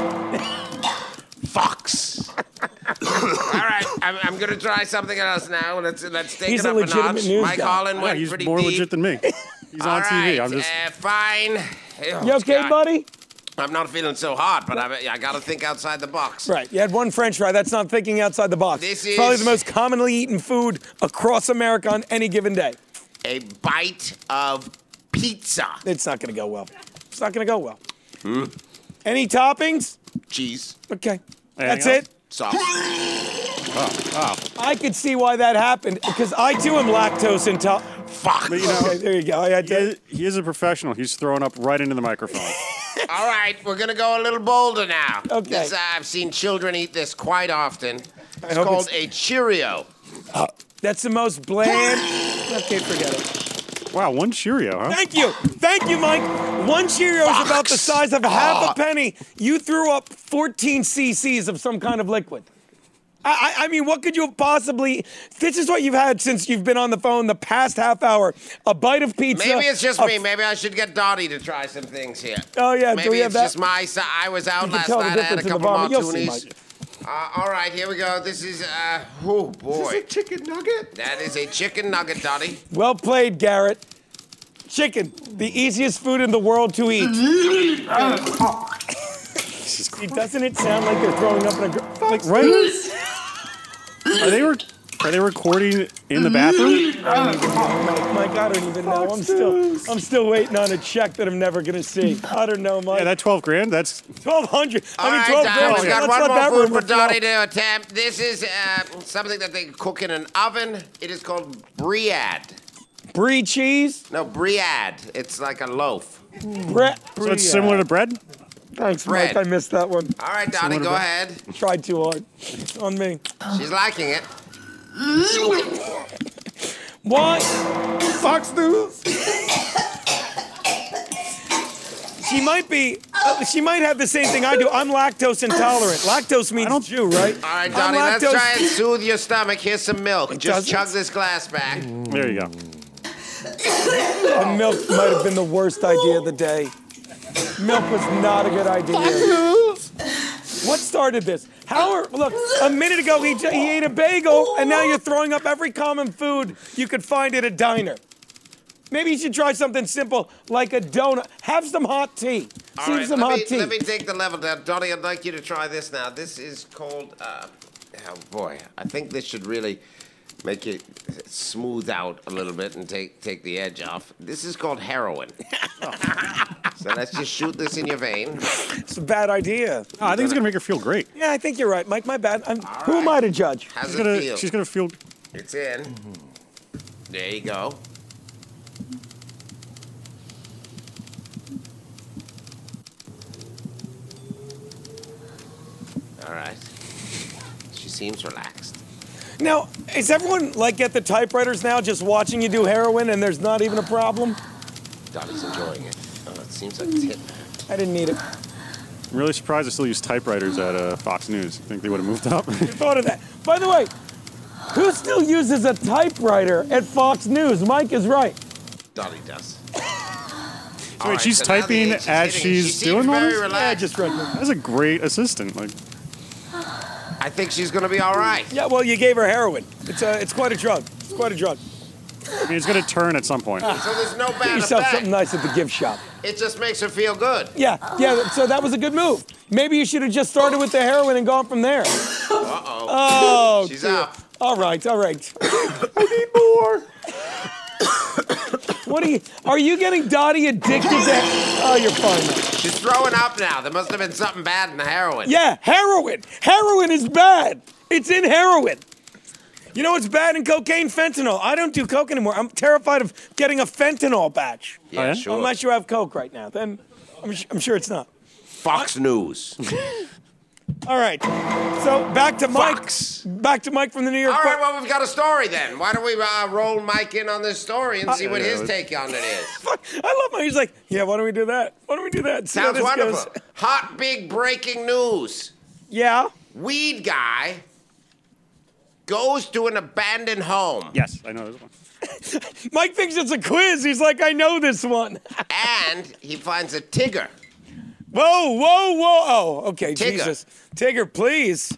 B: Fox. All right, I'm, I'm gonna try something else now. Let's let's take
A: He's
B: it
A: a
B: up a
A: legitimate
B: notch.
A: news
B: Mike
A: guy.
B: Holland
D: Yeah,
B: went
D: he's
B: pretty
D: more
B: deep.
D: legit than me. He's
B: All
D: on T V.
B: right,
D: I'm just.
B: uh, fine. Oh,
A: You okay,
B: God.
A: buddy?
B: I'm not feeling so hot, but I, I got to think outside the box.
A: Right. You had one French fry. That's not thinking outside the box.
B: This
A: It's probably
B: is-
A: the most commonly eaten food across America on any given day.
B: A bite of pizza.
A: It's not gonna go well. It's not gonna go well.
B: Hmm?
A: Any toppings?
B: Cheese.
A: Okay.
D: Anything
A: That's
D: else?
A: it.
B: Sauce.
D: Oh,
A: I could see why that happened because I too am lactose intolerant.
B: Fuck.
D: But you know,
A: Okay, there you go. I had
D: he
A: to.
D: is, he is a professional. He's throwing up right into the microphone.
B: All right, we're going to go a little bolder now.
A: Okay.
B: This, uh, I've seen children eat this quite often. It's
A: hope
B: called
A: it's-
B: a Cheerio.
A: That's the most bland. Okay, forget it.
D: Wow, one Cheerio, huh?
A: Thank you. Thank you, Mike. One Cheerio is about the
B: Fox.
A: size of half
B: Oh.
A: a penny. You threw up fourteen cc's of some kind of liquid. I, I I mean, what could you have possibly? This is what you've had since you've been on the phone the past half hour. A bite of pizza.
B: Maybe it's just
A: a-
B: me. Maybe I should get Dottie to try some things here.
A: Oh, yeah, do
B: Maybe
A: we have
B: it's
A: that?
B: just my. si- I was out
A: You can
B: last
A: tell the
B: night. I had a
A: difference in the
B: couple
A: vomit. You'll see,
B: martinis.
A: Mike.
B: Uh, all right, here we go. This is uh, oh boy.
F: Chicken nugget.
B: That is a chicken nugget, Dottie.
A: Well played, Garrett. Chicken, the easiest food in the world to eat. See, doesn't it sound like they're throwing up in a gr- like
D: Right? Are they re- are they recording in the bathroom?
A: Mike, Mike, I don't even know. I'm still, I'm still waiting on a check that I'm never gonna see. I don't know, Mike.
D: Yeah, that twelve grand. That's
A: twelve hundred.
B: All
A: I mean,
B: right,
A: twelve
B: Dottie,
A: grand.
B: we've got
A: Let's
B: one
A: let
B: more
A: that
B: food
A: rumor
B: for
A: flow.
B: Dottie to attempt. This is uh, something that they cook in an oven. It is called briad.
A: Brie cheese.
B: No, briad. It's like a loaf.
A: Bre-
D: so it's similar to bread.
A: Thanks,
B: bread.
A: Mike. I missed that one.
B: All right, Dottie,
D: Similar to
B: go
D: bread.
B: ahead.
A: Tried too hard. On me.
B: She's liking it.
A: What?
F: Fox News.
A: She might be. Uh, she might have the same thing I do. I'm lactose intolerant. Lactose means Jew, right?
B: All right,
A: I'm
B: Dottie, let's
A: lactose-
B: try and soothe your stomach. Here's some milk. Just
A: doesn't.
B: chug this glass back.
D: There you go.
A: Uh, milk might have been the worst idea of the day. Milk was not a good idea. What started this? Howard, look, a minute ago he, j- he ate a bagel, and now you're throwing up every common food you could find at a diner. Maybe you should try something simple like a donut. Have some hot tea.
B: All
A: See
B: right,
A: some
B: let,
A: hot
B: me,
A: tea.
B: let me take the level down. Dottie, I'd like you to try this now. This is called, uh, oh boy, I think this should really make it smooth out a little bit and take, take the edge off. This is called heroin. So let's just shoot this in your vein.
A: It's a bad idea.
D: Oh, I think it's gonna make her feel great.
A: Yeah, I think you're right, Mike. My bad. I'm, who am I to judge?
B: How's
D: She's
B: it
D: gonna
B: feel?
D: she's gonna feel.
B: It's in. There you go. All right. She seems relaxed.
A: Now, is everyone like at the typewriters now, just watching you do heroin, and there's not even a problem?
B: Dottie's enjoying it. Oh, it seems like it's hitting.
A: I didn't need it.
D: I'm really surprised they still use typewriters at uh, Fox News. I think they would have moved up.
A: Thought of that. By the way, who still uses a typewriter at Fox News? Mike is right.
B: Dottie does.
D: So wait, she's typing as
B: hitting.
D: she's
B: she seems
D: doing all
B: very
D: this?
A: Yeah,
B: relaxed.
A: just right.
D: That's a great assistant. Like,
B: I think she's going to be all right.
A: Yeah, well, you gave her heroin. It's a, it's quite a drug. It's quite a drug.
D: I mean, it's gonna turn at some point.
B: So there's no
A: Get
B: bad
A: yourself
B: effect.
A: something nice at the gift shop.
B: It just makes her feel good.
A: Yeah, yeah. So that was a good move. Maybe you should have just started with the heroin and gone from there.
B: Uh-oh.
A: Oh,
B: She's
A: dear.
B: up.
A: All right, all right. I need more. What are you? Are you getting Dottie addicted to? Oh, you're fine. Now.
B: She's throwing up now. There must have been something bad in the heroin.
A: Yeah, heroin. Heroin is bad. It's in heroin. You know what's bad in cocaine? Fentanyl. I don't do coke anymore. I'm terrified of getting a fentanyl batch.
B: Yeah,
D: Oh, yeah?
B: sure.
A: Unless you have coke right now, then I'm, I'm sure it's not.
B: Fox News.
A: All right. So back to Mike.
B: Fox.
A: Back to Mike from the New York
B: All right,
A: Post.
B: well, we've got a story then. Why don't we uh, roll Mike in on this story and see what
D: yeah,
B: his
D: let's-
B: take on it is?
A: Fuck, I love Mike. He's like, yeah, why don't we do that? Why don't we do that? See how
B: Sounds
A: this
B: wonderful.
A: goes.
B: Hot, big breaking news.
A: Yeah.
B: Weed guy goes to an abandoned home.
D: Yes, I know this one.
A: Mike thinks it's a quiz. He's like, I know this one.
B: And he finds a Tigger.
A: Whoa, whoa, whoa. Oh, okay,
B: Tigger.
A: Jesus. Tigger, please.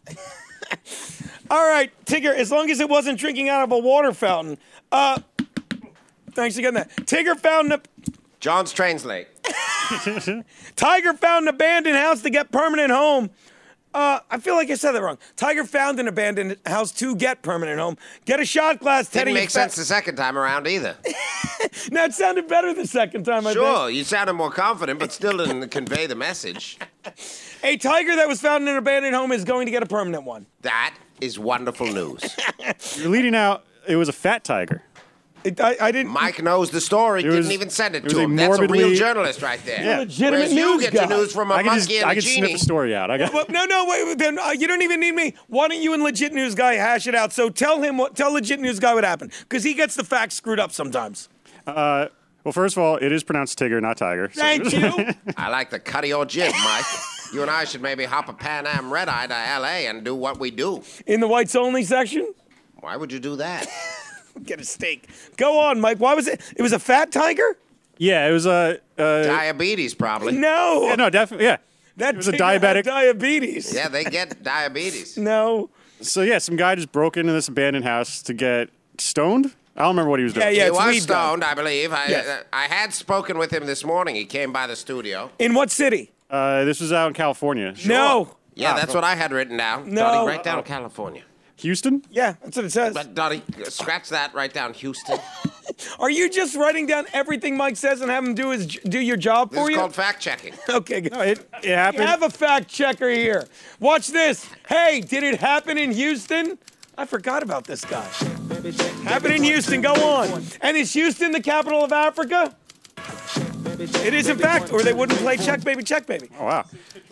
A: All right, Tigger, as long as it wasn't drinking out of a water fountain. Uh, thanks for getting that. Tigger found a...
B: John's Translate.
A: Tiger found an abandoned house to get permanent home. Uh, I feel like I said that wrong. Tiger found an abandoned house to get permanent home. Get a shot glass, Teddy.
B: Didn't
A: you
B: make
A: fat-
B: sense the second time around either.
A: Now, it sounded better the second time, I
B: Sure, you sounded more confident, but still didn't convey the message.
A: think. A tiger that was found in an abandoned home is going to get a permanent one.
B: That is wonderful news.
D: You're leading out. It was a fat tiger.
A: It, I, I didn't...
B: Mike knows the story,
D: It was-
B: didn't even send it,
D: it was
B: to
D: a
B: him. That's a real
D: morbidly-
B: journalist right there.
D: Yeah.
A: Legitimate
B: Whereas you
A: news
B: get
A: guy.
B: your news from a
D: I can just
B: monkey and
D: I
B: a
D: can snip
B: genie.
D: the story out. I got.
A: Well, no, no, wait. Then uh, you don't even need me. Why don't you and Legit News Guy hash it out? So tell him what. Tell Legit News Guy what happened, because he gets the facts screwed up sometimes.
D: Uh, well, first of all, it is pronounced Tigger, not Tiger. So-
A: Thank you.
B: I like the cut of your jib, Mike. You and I should maybe hop a Pan Am Red Eye to L A and do what we do.
A: In the whites only section,
B: Why would you do that?
A: get a steak. Go on, Mike. Why was it? It was a fat tiger?
D: Yeah, it was a. Uh,
B: Diabetes, probably.
A: No.
D: yeah, no, definitely. Yeah,
A: that
D: it was a
A: tiger had
D: diabetic.
A: Diabetes.
B: Yeah, they get diabetes.
A: No.
D: So yeah, some guy just broke into this abandoned house to get stoned. I don't remember what he was doing.
A: Yeah, yeah.
B: He
A: it's
B: was
A: weed guy.
B: stoned, I believe. I,
A: Yes.
B: uh, I had spoken with him this morning. He came by the studio.
A: In what city?
D: Uh, this was out in California.
A: No.
B: Yeah,
A: Ah,
B: that's what I had written down.
A: No.
B: Dottie, write down California.
D: Houston.
A: Yeah, that's what it says.
B: But Dottie, scratch that. Write down Houston.
A: Are you just writing down everything Mike says and have him do his do your job
B: This
A: for
B: is
A: you?
B: called fact checking.
A: Okay, good.
D: No, it it
A: We
D: happened.
A: have a fact checker here. Watch this. Hey, did it happen in Houston? I forgot about this guy. Happened in Houston. Go on. And is Houston the capital of Africa? It is, in fact, or they wouldn't play Check Baby, Check Baby.
D: Oh wow.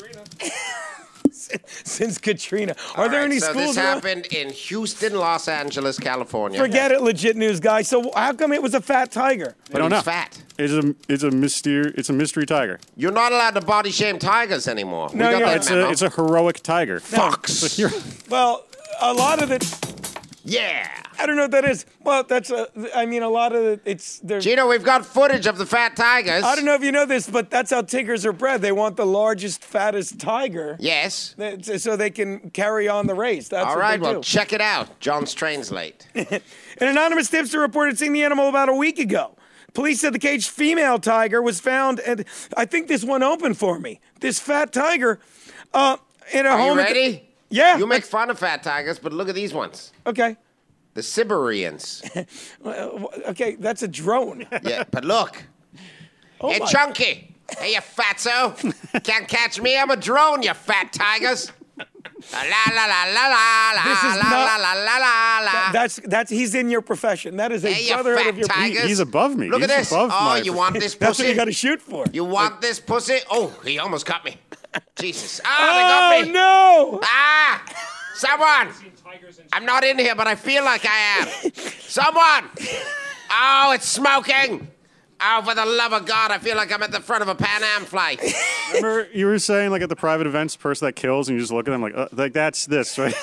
A: Since Katrina. Are
B: All
A: there
B: right,
A: any
B: so
A: schools
B: this
A: around?
B: happened in Houston, Los Angeles, California.
A: Forget it, Legit News Guy. So how come it was a fat tiger?
B: But
D: don't
B: he's
D: know.
B: fat.
D: It's a it's a mystery. It's a mystery tiger.
B: You're not allowed to body shame tigers anymore.
A: No,
B: we got
A: you're
B: that
A: right.
D: It's
B: memo.
D: a it's a heroic tiger.
B: Fox.
D: You're-
A: Well, a lot of it,
B: Yeah.
A: I don't know what that is. Well, that's, a, I mean, a lot of it, it's, they're,
B: Gino, we've got footage of the fat tigers.
A: I don't know if you know this, but that's how tigers are bred. They want the largest, fattest tiger.
B: Yes.
A: That- so they can carry on the race. That's
B: All
A: what
B: right,
A: they
B: well,
A: do.
B: check it out. John's Translate.
A: An anonymous tipster reported seeing the animal about a week ago. Police said the caged female tiger was found, and I think this one opened for me. This fat tiger, uh, in a
B: Are you
A: home.
B: ready?
A: Yeah.
B: You make fun of fat tigers, but look at these ones.
A: Okay.
B: The Siberians.
A: Okay, that's a drone.
B: Yeah, but look.
A: Oh
B: hey,
A: my-
B: Chunky. Hey, you fatso. Can't catch me. I'm a drone, you fat tigers. La la la la la la
A: This is
B: la
A: not-
B: la la la la la.
A: That's that's he's in your profession. That is a
B: Hey, you
A: brotherhood
B: fat
A: of your.
B: tiger.
D: He- he's above me.
B: Look
D: He's
B: at this.
D: above
B: Oh,
D: my
B: you want this
A: That's
B: pussy?
A: what you got to shoot for.
B: You want this pussy? Oh, he almost got me. Jesus. Ah,
A: Oh
B: they got me.
A: no!
B: Ah! Someone! I'm not in here, but I feel like I am. Someone! Oh, it's smoking! Oh, for the love of God, I feel like I'm at the front of a Pan Am flight.
D: Remember you were saying like at the private events, the person that kills, and you just look at them like uh, like that's this right.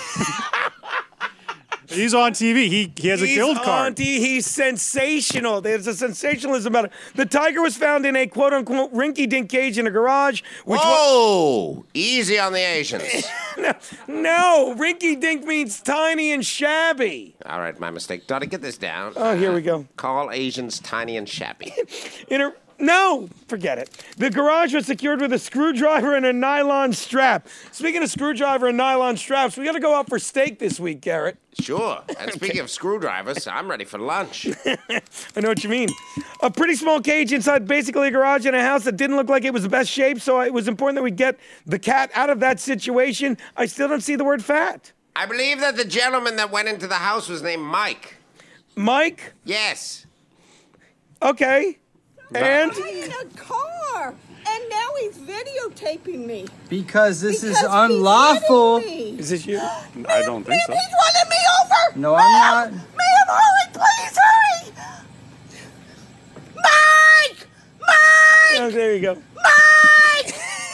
D: He's on T V. He he has a
A: He's
D: guild
A: on
D: card.
A: T- he's sensational. There's a sensationalism about it. The tiger was found in a quote unquote rinky dink cage in a garage. Which wa-
B: Whoa! Easy on the Asians.
A: no, no, rinky dink means tiny and shabby.
B: All right, my mistake. Dottie, get this down.
A: Oh, here we go.
B: Call Asians tiny and shabby.
A: In a no, forget it. The garage was secured with a screwdriver and a nylon strap. Speaking of screwdriver and nylon straps, we got to go out for steak this week, Garrett.
B: Sure. And speaking of screwdrivers, I'm ready for lunch.
A: I know what you mean. A pretty small cage inside basically a garage in a house that didn't look like it was the best shape, so it was important that we get the cat out of that situation. I still don't see the word fat.
B: I believe that the gentleman that went into the house was named Mike.
A: Mike?
B: Yes.
A: Okay. And?
G: in a car. and now he's videotaping me.
H: Because this
G: Because
H: is
G: he's
H: unlawful.
G: hitting me.
A: Is this you?
D: I don't think so.
G: He's running me over.
H: No, I'm not.
G: Ma'am, hurry, please hurry. Mike! Mike!
A: Oh, there you go.
G: Mike!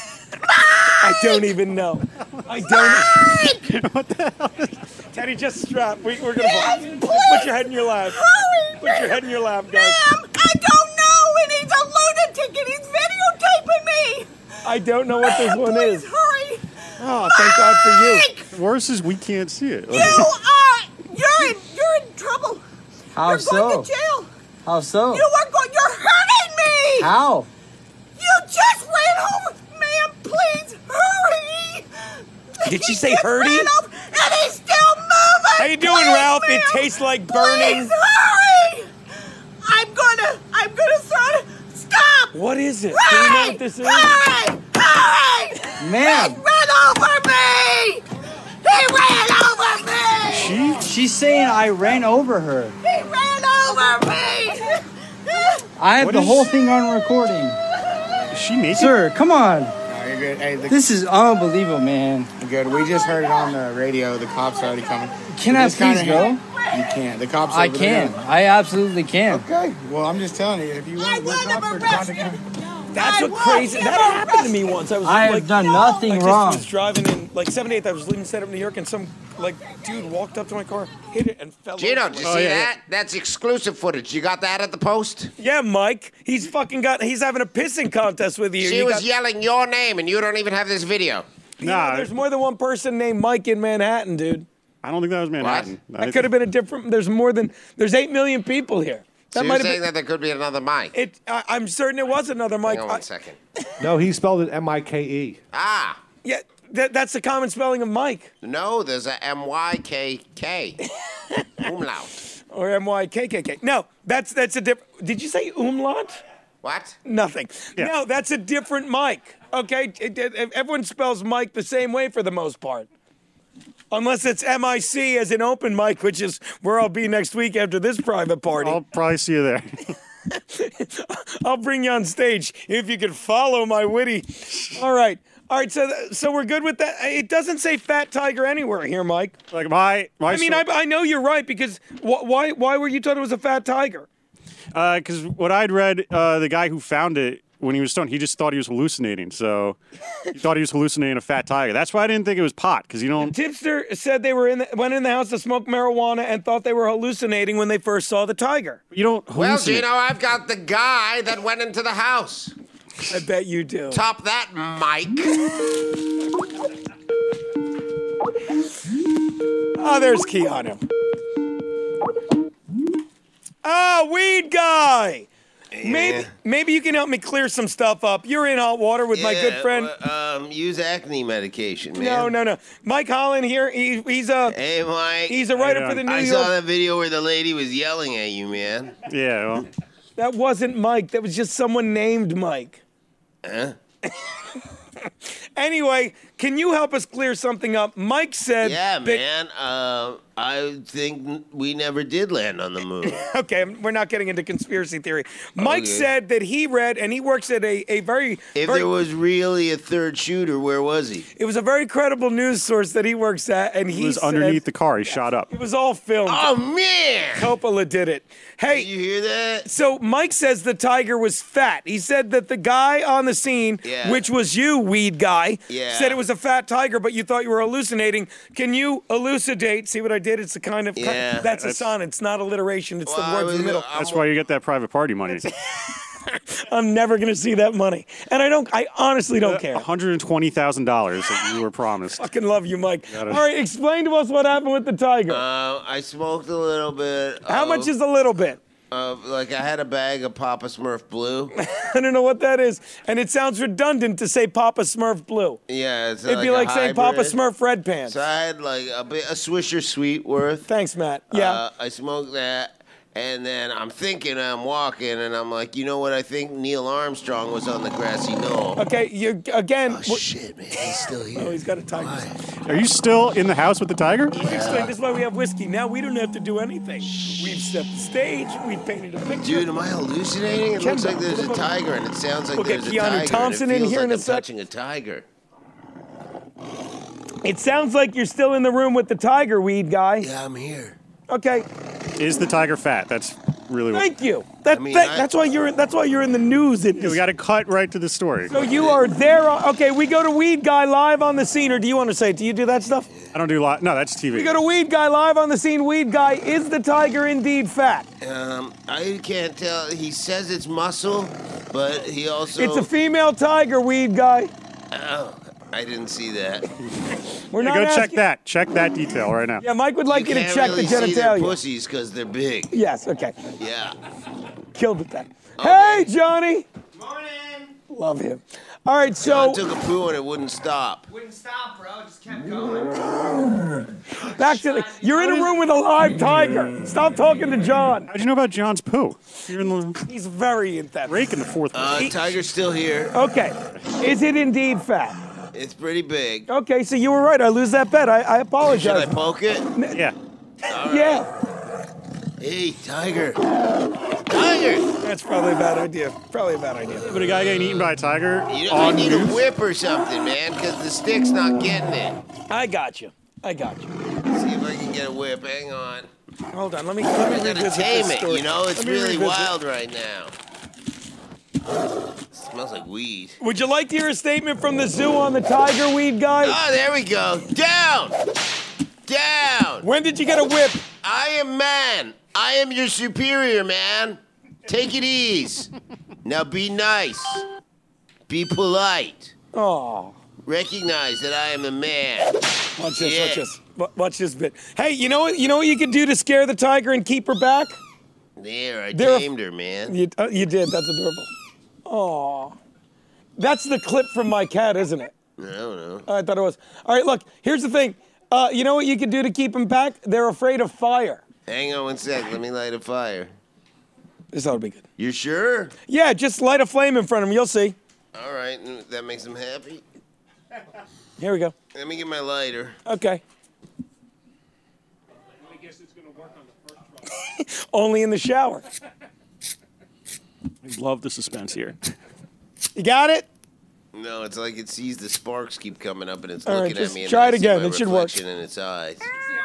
A: I don't even know. I don't. What the hell? Teddy, just strap. We, we're gonna.
G: Yes,
A: Just
G: please.
A: put your head in your lap.
G: Hurry!
A: Put your head in your lap, guys.
G: Ma'am, I don't know, and he's a lunatic, and he's videotaping me.
A: I don't know what this
G: Ma'am,
A: one
G: please
A: is.
G: hurry.
A: Oh, thank God for you.
G: Mike!
D: Worse is we can't see it.
G: You are, you're in, you're in trouble.
H: How
G: you're
H: so?
G: going to jail.
H: How so?
G: You are going, you're hurting me.
H: How?
G: You just ran over. Ma'am, please hurry.
A: Did she
G: He
A: say
G: just
A: hurty?
G: ran over, and he's still moving.
A: How you doing,
G: Please,
A: Ralph? It
G: ma'am.
A: tastes like burning.
G: Please hurry. I'm gonna, I'm gonna throw it. Stop.
A: What is it?
G: Hurry.
A: Do you know what this is?
G: Hurry. Hurry.
H: Ma'am.
G: He ran over me. He ran over me.
H: She, she's saying I ran over her.
G: He ran over me.
H: I have
D: What
H: the
D: is-
H: whole thing on recording.
D: Is she naked?
H: Sir, come on.
I: No, you're good. Hey, the,
H: This is unbelievable, man.
I: good. We just heard it on the radio. The cops are already coming.
H: Can
I: We
H: I
I: just kinda
H: please go?
I: had- You can't. The cops.
H: I
I: over there
H: can.
I: now.
H: I absolutely can.
I: Okay. Well, I'm just telling you. If you
G: I
I: want, the
G: want him
I: cops are about to
G: arrested.
I: come.
A: That's
G: I
A: what
G: want
A: crazy.
G: him
A: That happened to me
G: arrested.
A: once. I was
H: I have
A: like,
H: done
G: no.
H: nothing
A: I just
H: wrong.
A: was driving in like seventy-eighth. I was leaving set up in New York, and some like dude walked up to my car, hit it, and fell.
B: Gino,
A: over.
B: did you
D: Oh,
B: see
D: yeah,
B: that? That's exclusive footage. You got that at the post?
A: Yeah, Mike. He's fucking got. He's having a pissing contest with you.
B: She
A: You
B: was
A: got-
B: yelling your name, and you don't even have this video.
A: you know,
D: Nah.
A: there's more than one person named Mike in Manhattan, dude.
D: I don't think that was Manhattan.
A: That could have been a different. There's more than. There's eight million people here.
B: So
A: That
B: you're
A: might have
B: saying
A: been.
B: that there could be another Mike.
A: It. I, I'm certain it was another Mike.
B: Hang on
A: I-
B: one second.
C: No, he spelled it M I K E.
B: Ah,
A: yeah, that, that's the common spelling of Mike
B: no, there's a M Y K K. Umlaut.
A: or M Y K K K. No, that's that's a different. Did you say umlaut?
B: What?
A: Nothing.
D: Yeah.
A: No, that's a different Mike. Okay, It- it- everyone spells Mike the same way for the most part, unless it's M I C as an open mic, which is where I'll be next week after this private party.
D: I'll probably see you there.
A: I'll bring you on stage if you can follow my witty. All right, all right. So, th- so we're good with that. It doesn't say Fat Tiger anywhere here, Mike.
D: Like my, my.
A: I mean, I, I know you're right because wh- why why were you told it was a fat tiger?
D: because what I'd read, uh, the guy who found it when he was stoned, he just thought he was hallucinating. So he thought he was hallucinating a fat tiger. That's why I didn't think it was pot, because you don't.
A: Tipster said they were in the, went in the house to smoke marijuana and thought they were hallucinating when they first saw the tiger.
D: You don't.
B: Well,
D: hallucinate.
B: Gino, I've got the guy that went into the house.
A: I bet you do.
B: Top that, Mike.
A: Oh, there's Keanu. Ah, weed guy. Maybe maybe you can help me clear some stuff up. You're in hot water with my good friend.
B: Uh, um, use acne medication, man.
A: No, no, no. Mike Holland here. He, he's a
B: Hey, Mike.
A: he's a writer
D: Hey,
A: for the New
B: I
A: York.
B: saw that video where the lady was yelling at you, man.
D: Yeah. Well.
A: That wasn't Mike. That was just someone named Mike.
B: Huh?
A: Anyway, can you help us clear something up? Mike said.
B: Yeah,
A: that-
B: man. Uh, I think we never did land on the moon.
A: Okay, we're not getting into conspiracy theory. Mike
B: Okay.
A: said that he read, and he works at a, a very,
B: If
A: very
B: there was really a third shooter, where was he?
A: it was a very credible news source that he works at, and he
D: He was
A: said
D: underneath the car. He shot up.
A: It was all filmed.
B: Oh, man!
A: Coppola did it. Hey,
B: Did you hear that?
A: so Mike says the tiger was fat. He said that the guy on the scene,
B: Yeah.
A: which was you, weed guy,
B: Yeah.
A: said it was a fat tiger, but you thought you were hallucinating. Can you elucidate? See what I did? It's a kind of
B: Yeah.
A: that's a
D: That's-
A: sonnet. It's not alliteration. It's
B: Well,
A: the
B: I
A: words in the
B: was-
A: middle.
B: I'm-
D: That's why you get that private party money.
A: I'm never gonna see that money, and I don't. I honestly don't care.
D: one hundred twenty thousand dollars that you were promised.
A: Fucking love you, Mike.
D: Got it.
A: All right, explain to us what happened with the tiger.
B: Uh, I smoked a little bit.
A: How
B: of,
A: much is a little bit?
B: Of, like, I had a bag of Papa Smurf Blue.
A: I don't know what that is, and it sounds redundant to say Papa Smurf Blue.
B: Yeah, it's
A: It'd
B: like
A: be
B: a
A: like saying Papa
B: hybrid.
A: Smurf Red Pants.
B: So I had like a bit a Swisher Sweet worth.
A: Thanks, Matt. Yeah.
B: Uh, I smoked that, and then I'm thinking I'm walking, and I'm like, you know what? I think Neil Armstrong was on the grassy knoll.
A: Okay, you again.
B: Oh
A: w-
B: shit, man, he's still here.
A: Oh, he's got a tiger.
D: Are you still in the house with the tiger?
A: Let me explain. This is why we have whiskey. Now we don't have to do anything. We've set the stage. We've painted a picture.
B: Dude, am I hallucinating? It looks like there's a tiger, and it sounds like
A: We'll get
B: there's a
A: Keanu
B: tiger.
A: Thompson
B: and it
A: in
B: feels
A: here
B: like
A: in a
B: I'm
A: sec.
B: touching a tiger.
A: It sounds like you're still in the room with the tiger weed guy.
B: Yeah, I'm here.
A: Okay.
D: Is the tiger fat? That's really what.
A: Thank you. That,
B: I mean,
A: that-
B: I-
A: that's why you're that's why you're in the news. In
D: Yeah,
A: this.
D: we got to cut right to the story.
A: So you are there. On, okay, we go to Weed Guy live on the scene, or do you want to say it? Do you do that stuff?
D: I don't do lot. No, that's T V.
A: We go to Weed Guy live on the scene. Weed Guy, is the tiger indeed fat?
B: Um, I can't tell. He says it's muscle, but he also.
A: It's a female tiger, Weed Guy.
B: Oh, I didn't see that.
A: We're
D: Yeah,
A: not
D: go check
A: asking-
D: that. Check that detail right now.
A: Yeah, Mike would like you, to
B: can't
A: check
B: really
A: the
B: see their
A: genitalia.
B: pussies because they're big.
A: Yes. Okay.
B: Yeah.
A: Killed with that.
B: Okay.
A: Hey, Johnny. Morning. Love him. All right,
B: So I
A: so
B: took a poo and it wouldn't stop.
G: Wouldn't stop, bro. Just kept going.
A: back to the. You're in a room with a live tiger. Stop talking to John.
D: How'd you know about John's poo? You're in the
A: He's very in that.
D: rake in the fourth.
B: Uh,
A: He-
B: tiger's still here.
A: Okay. Is it indeed fat?
B: It's pretty big.
A: Okay, so you were right. I lose that bet. I, I
B: Should I
A: apologize.
B: poke it?
D: yeah.
A: Yeah.
B: Hey, tiger. Tiger!
A: That's probably a bad idea. Probably a bad idea.
D: But a guy getting eaten by a tiger
B: You know, I
D: on
B: need a
D: news?
B: whip or something, man, because the stick's not getting it.
A: I got you. I got you.
B: See if I can get a whip. Hang on.
A: Hold on. Let me let me
B: I gotta
A: revisit
B: tame
A: this
B: it,
A: story.
B: you know? It's
A: Let me
B: really
A: revisit.
B: wild right now. Smells like weed.
A: Would you like to hear a statement from the zoo on the tiger weed guy?
B: Oh, there we go. Down! Down!
A: When did you get a whip?
B: I am man. I am your superior, man. Take it easy. Now be nice. Be polite.
A: Oh,
B: Recognize that I am a man.
A: watch this.
B: Yeah.
A: Watch this. Wa- Watch this bit. Hey, you know what? You know what you could do to scare the tiger and keep her back?
B: There, I
A: There-
B: tamed her, man.
A: You, uh, you did. That's adorable. Oh, that's the clip from my cat, isn't it?
B: I don't know.
A: I thought it was. All right, look. Here's the thing. Uh, you know what you could do to keep them back? They're afraid of fire.
B: Hang on one sec. Let me light a fire.
A: This ought to be good.
B: You sure?
A: Yeah, just light a flame in front of them. You'll see.
B: All right, that makes them happy.
A: Here we go.
B: Let me get my lighter.
A: Okay. Only in the shower.
D: I love the suspense here.
A: You got it?
B: No, it's like it sees the sparks keep coming up and it's
A: All right,
B: looking
A: just
B: at me. And
A: try
B: I
A: it
B: see
A: again.
B: my
A: It should work.
B: reflection in its eyes.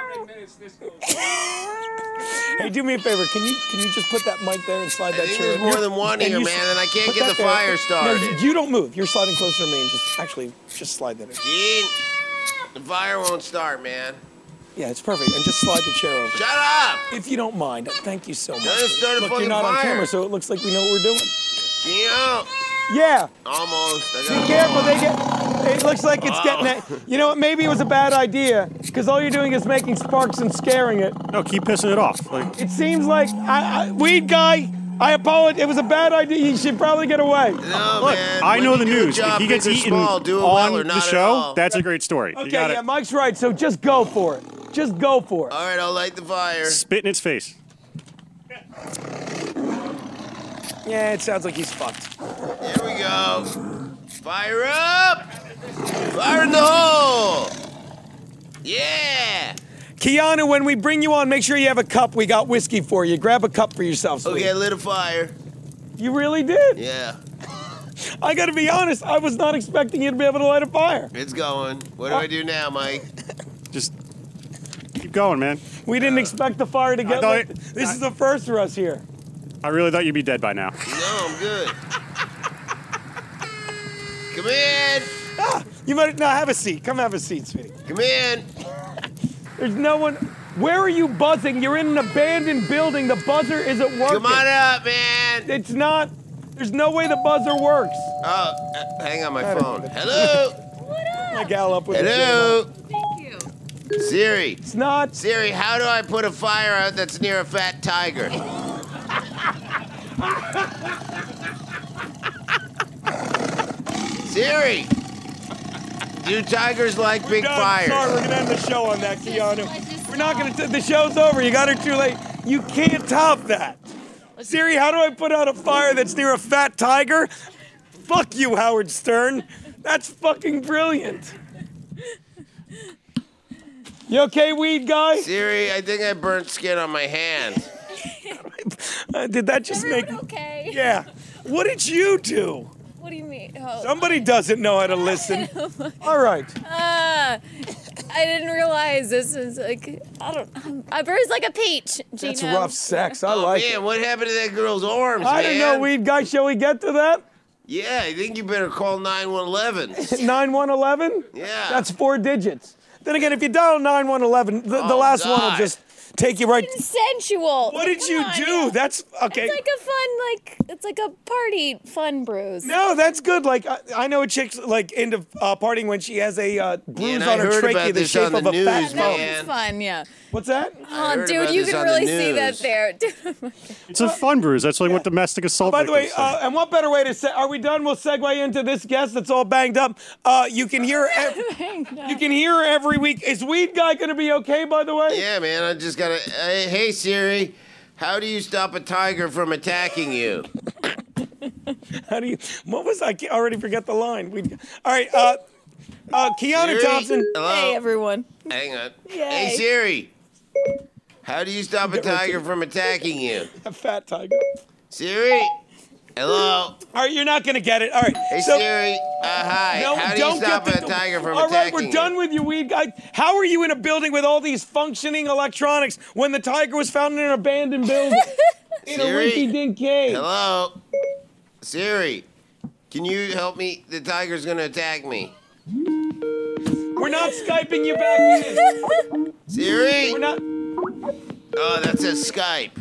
A: Hey, do me a favor. Can you can you just put that mic there and slide
B: I
A: that
B: think
A: chair?
B: there's
A: in?
B: more
A: You're-
B: than one
A: and
B: here,
A: you
B: man,
A: s-
B: and I can't
A: put
B: get
A: that
B: the
A: there.
B: fire
A: No,
B: started.
A: you, you don't move. You're sliding closer to me. And just actually just slide that in.
B: Gene, the fire won't start, man.
A: Yeah, it's perfect. And just slide the chair over.
B: Shut up!
A: If you don't mind, thank you so much.
B: Don't start a
A: Look,
B: fucking
A: you're not on
B: fire.
A: camera, so it looks like we know what we're doing.
B: Gino!
A: Yeah.
B: Almost. I
A: Be
B: got
A: careful. They get. It looks like it's getting
B: Oh.
A: that. You know what? Maybe it was a bad idea because all you're doing is making sparks and scaring it.
D: No, keep pissing it off. Like
A: It seems like I, I, weed guy. I apologize. It was a bad idea. You should probably get away.
B: No,
D: Look,
B: man.
D: I
B: when
D: know
B: you
D: the
B: do a
D: news. If
B: job
D: he gets
B: big or
D: eaten
B: small, do it
D: on
B: well or not
D: the
B: at
D: show,
B: all.
D: that's a great story. You
A: Okay,
D: got
A: yeah,
D: it.
A: Mike's right. So just go for it. Just go for it.
B: All right, I'll light the fire.
D: Spit in its face.
A: Yeah, it sounds like he's fucked.
B: Here we go. Fire up! Fire in the hole! Yeah!
A: Keanu, when we bring you on, make sure you have a cup. We got whiskey for you. Grab a cup for yourself, sweetie.
B: Okay, I lit a fire.
A: You really did?
B: Yeah,
A: I got to be honest. I was not expecting you to be able to light a fire.
B: it's going. What do I do now, Mike?
D: Just keep going, man.
A: We didn't expect the fire to get
D: thought
A: lit.
D: it-
A: This is the first for us here.
D: I really thought you'd be dead by now.
B: No, I'm good. Come in!
A: Ah, you might now have a seat. Come have a seat, sweetie.
B: Come in!
A: There's no one. Where are you buzzing? You're in an abandoned building. The buzzer isn't working.
B: Come on up, man!
A: It's not. There's no way the buzzer works.
B: Oh, uh, hang on my phone. Hello?
A: My gal up with the
B: Hello?
G: Thank you.
B: Siri.
A: It's not.
B: Siri, how do I put a fire out that's near a fat tiger? Siri! Do tigers like big
A: Done.
B: fires?
A: Sorry, we're gonna end the show on that, Keanu. We're not gonna. T- the show's over. You got her too late. You can't top that. Siri, how do I put out a fire that's near a fat tiger? Fuck you, Howard Stern. That's fucking brilliant. You okay, weed guy?
B: Siri, I think I burnt skin on my hand.
A: Uh, did that just make?
J: Okay.
A: Yeah. What did you do?
J: What do you mean? Oh.
A: Somebody doesn't know how to listen. All right.
J: Uh, I didn't realize this is like I don't. I bruised like a peach. Gino.
A: That's rough sex. I
B: oh,
A: like
B: man,
A: it.
B: what happened to that girl's arms,
A: I
B: man?
A: don't know, weed guy. Shall we get to that?
B: Yeah, I think you better call nine one one.
A: nine one one one?
B: Yeah.
A: That's four digits. Then again, if you dial nine one one one, the, the
B: Oh,
A: last one will
B: God.
A: just take you right.
J: Consensual.
A: What did
J: Come
A: you
J: on,
A: do?
J: yeah.
A: That's okay.
J: It's like a fun, like it's like a party fun bruise.
A: No, that's good. Like I, I know a chick's like into uh, partying when she has a uh, bruise
B: and I
A: on her
B: heard
A: trachea
B: about
A: the
B: this
A: shape
B: on
A: of
B: the
A: a fat
B: news,
A: phone.
J: That
B: man.
J: was fun, yeah.
A: What's that?
J: Oh,
B: heard
J: dude,
B: about
J: you
B: this
J: can
B: on the
J: really see that
B: news.
J: there.
D: It's a fun bruise. That's like what domestic assault
A: By the way,
D: victims say.
A: uh, and what better way to say? Are we done? We'll segue into this guest that's all banged up. Uh, you can hear. Ev- you can hear her every week. Is Weed Guy going to be okay? By the way.
B: Yeah, man, I just gotta. Hey, hey, Siri, how do you stop a tiger from attacking you?
A: How do you? What was I? I already forget the line. We. All right. Uh, uh, Keanu
B: Siri?
A: Thompson.
B: Hello?
J: Hey, everyone.
B: Hang on.
J: Yay.
B: Hey, Siri, how do you stop a tiger from attacking you?
A: A fat tiger.
B: Siri, hello.
A: All right, you're not going to get it. All right.
B: Hey,
A: so,
B: Siri, uh, hi.
A: No,
B: how do you
A: don't
B: stop
A: get
B: a
A: the,
B: tiger from
A: All right,
B: attacking
A: we're done
B: you?
A: with you, Weed Guy. How are you in a building with all these functioning electronics when the tiger was found in an abandoned building in a
B: Siri?
A: rinky-dink cave?
B: Hello? Siri, can you help me? The tiger's gonna attack me.
A: We're not Skyping you back in.
B: Siri?
A: We're not.
B: Oh, that says Skype.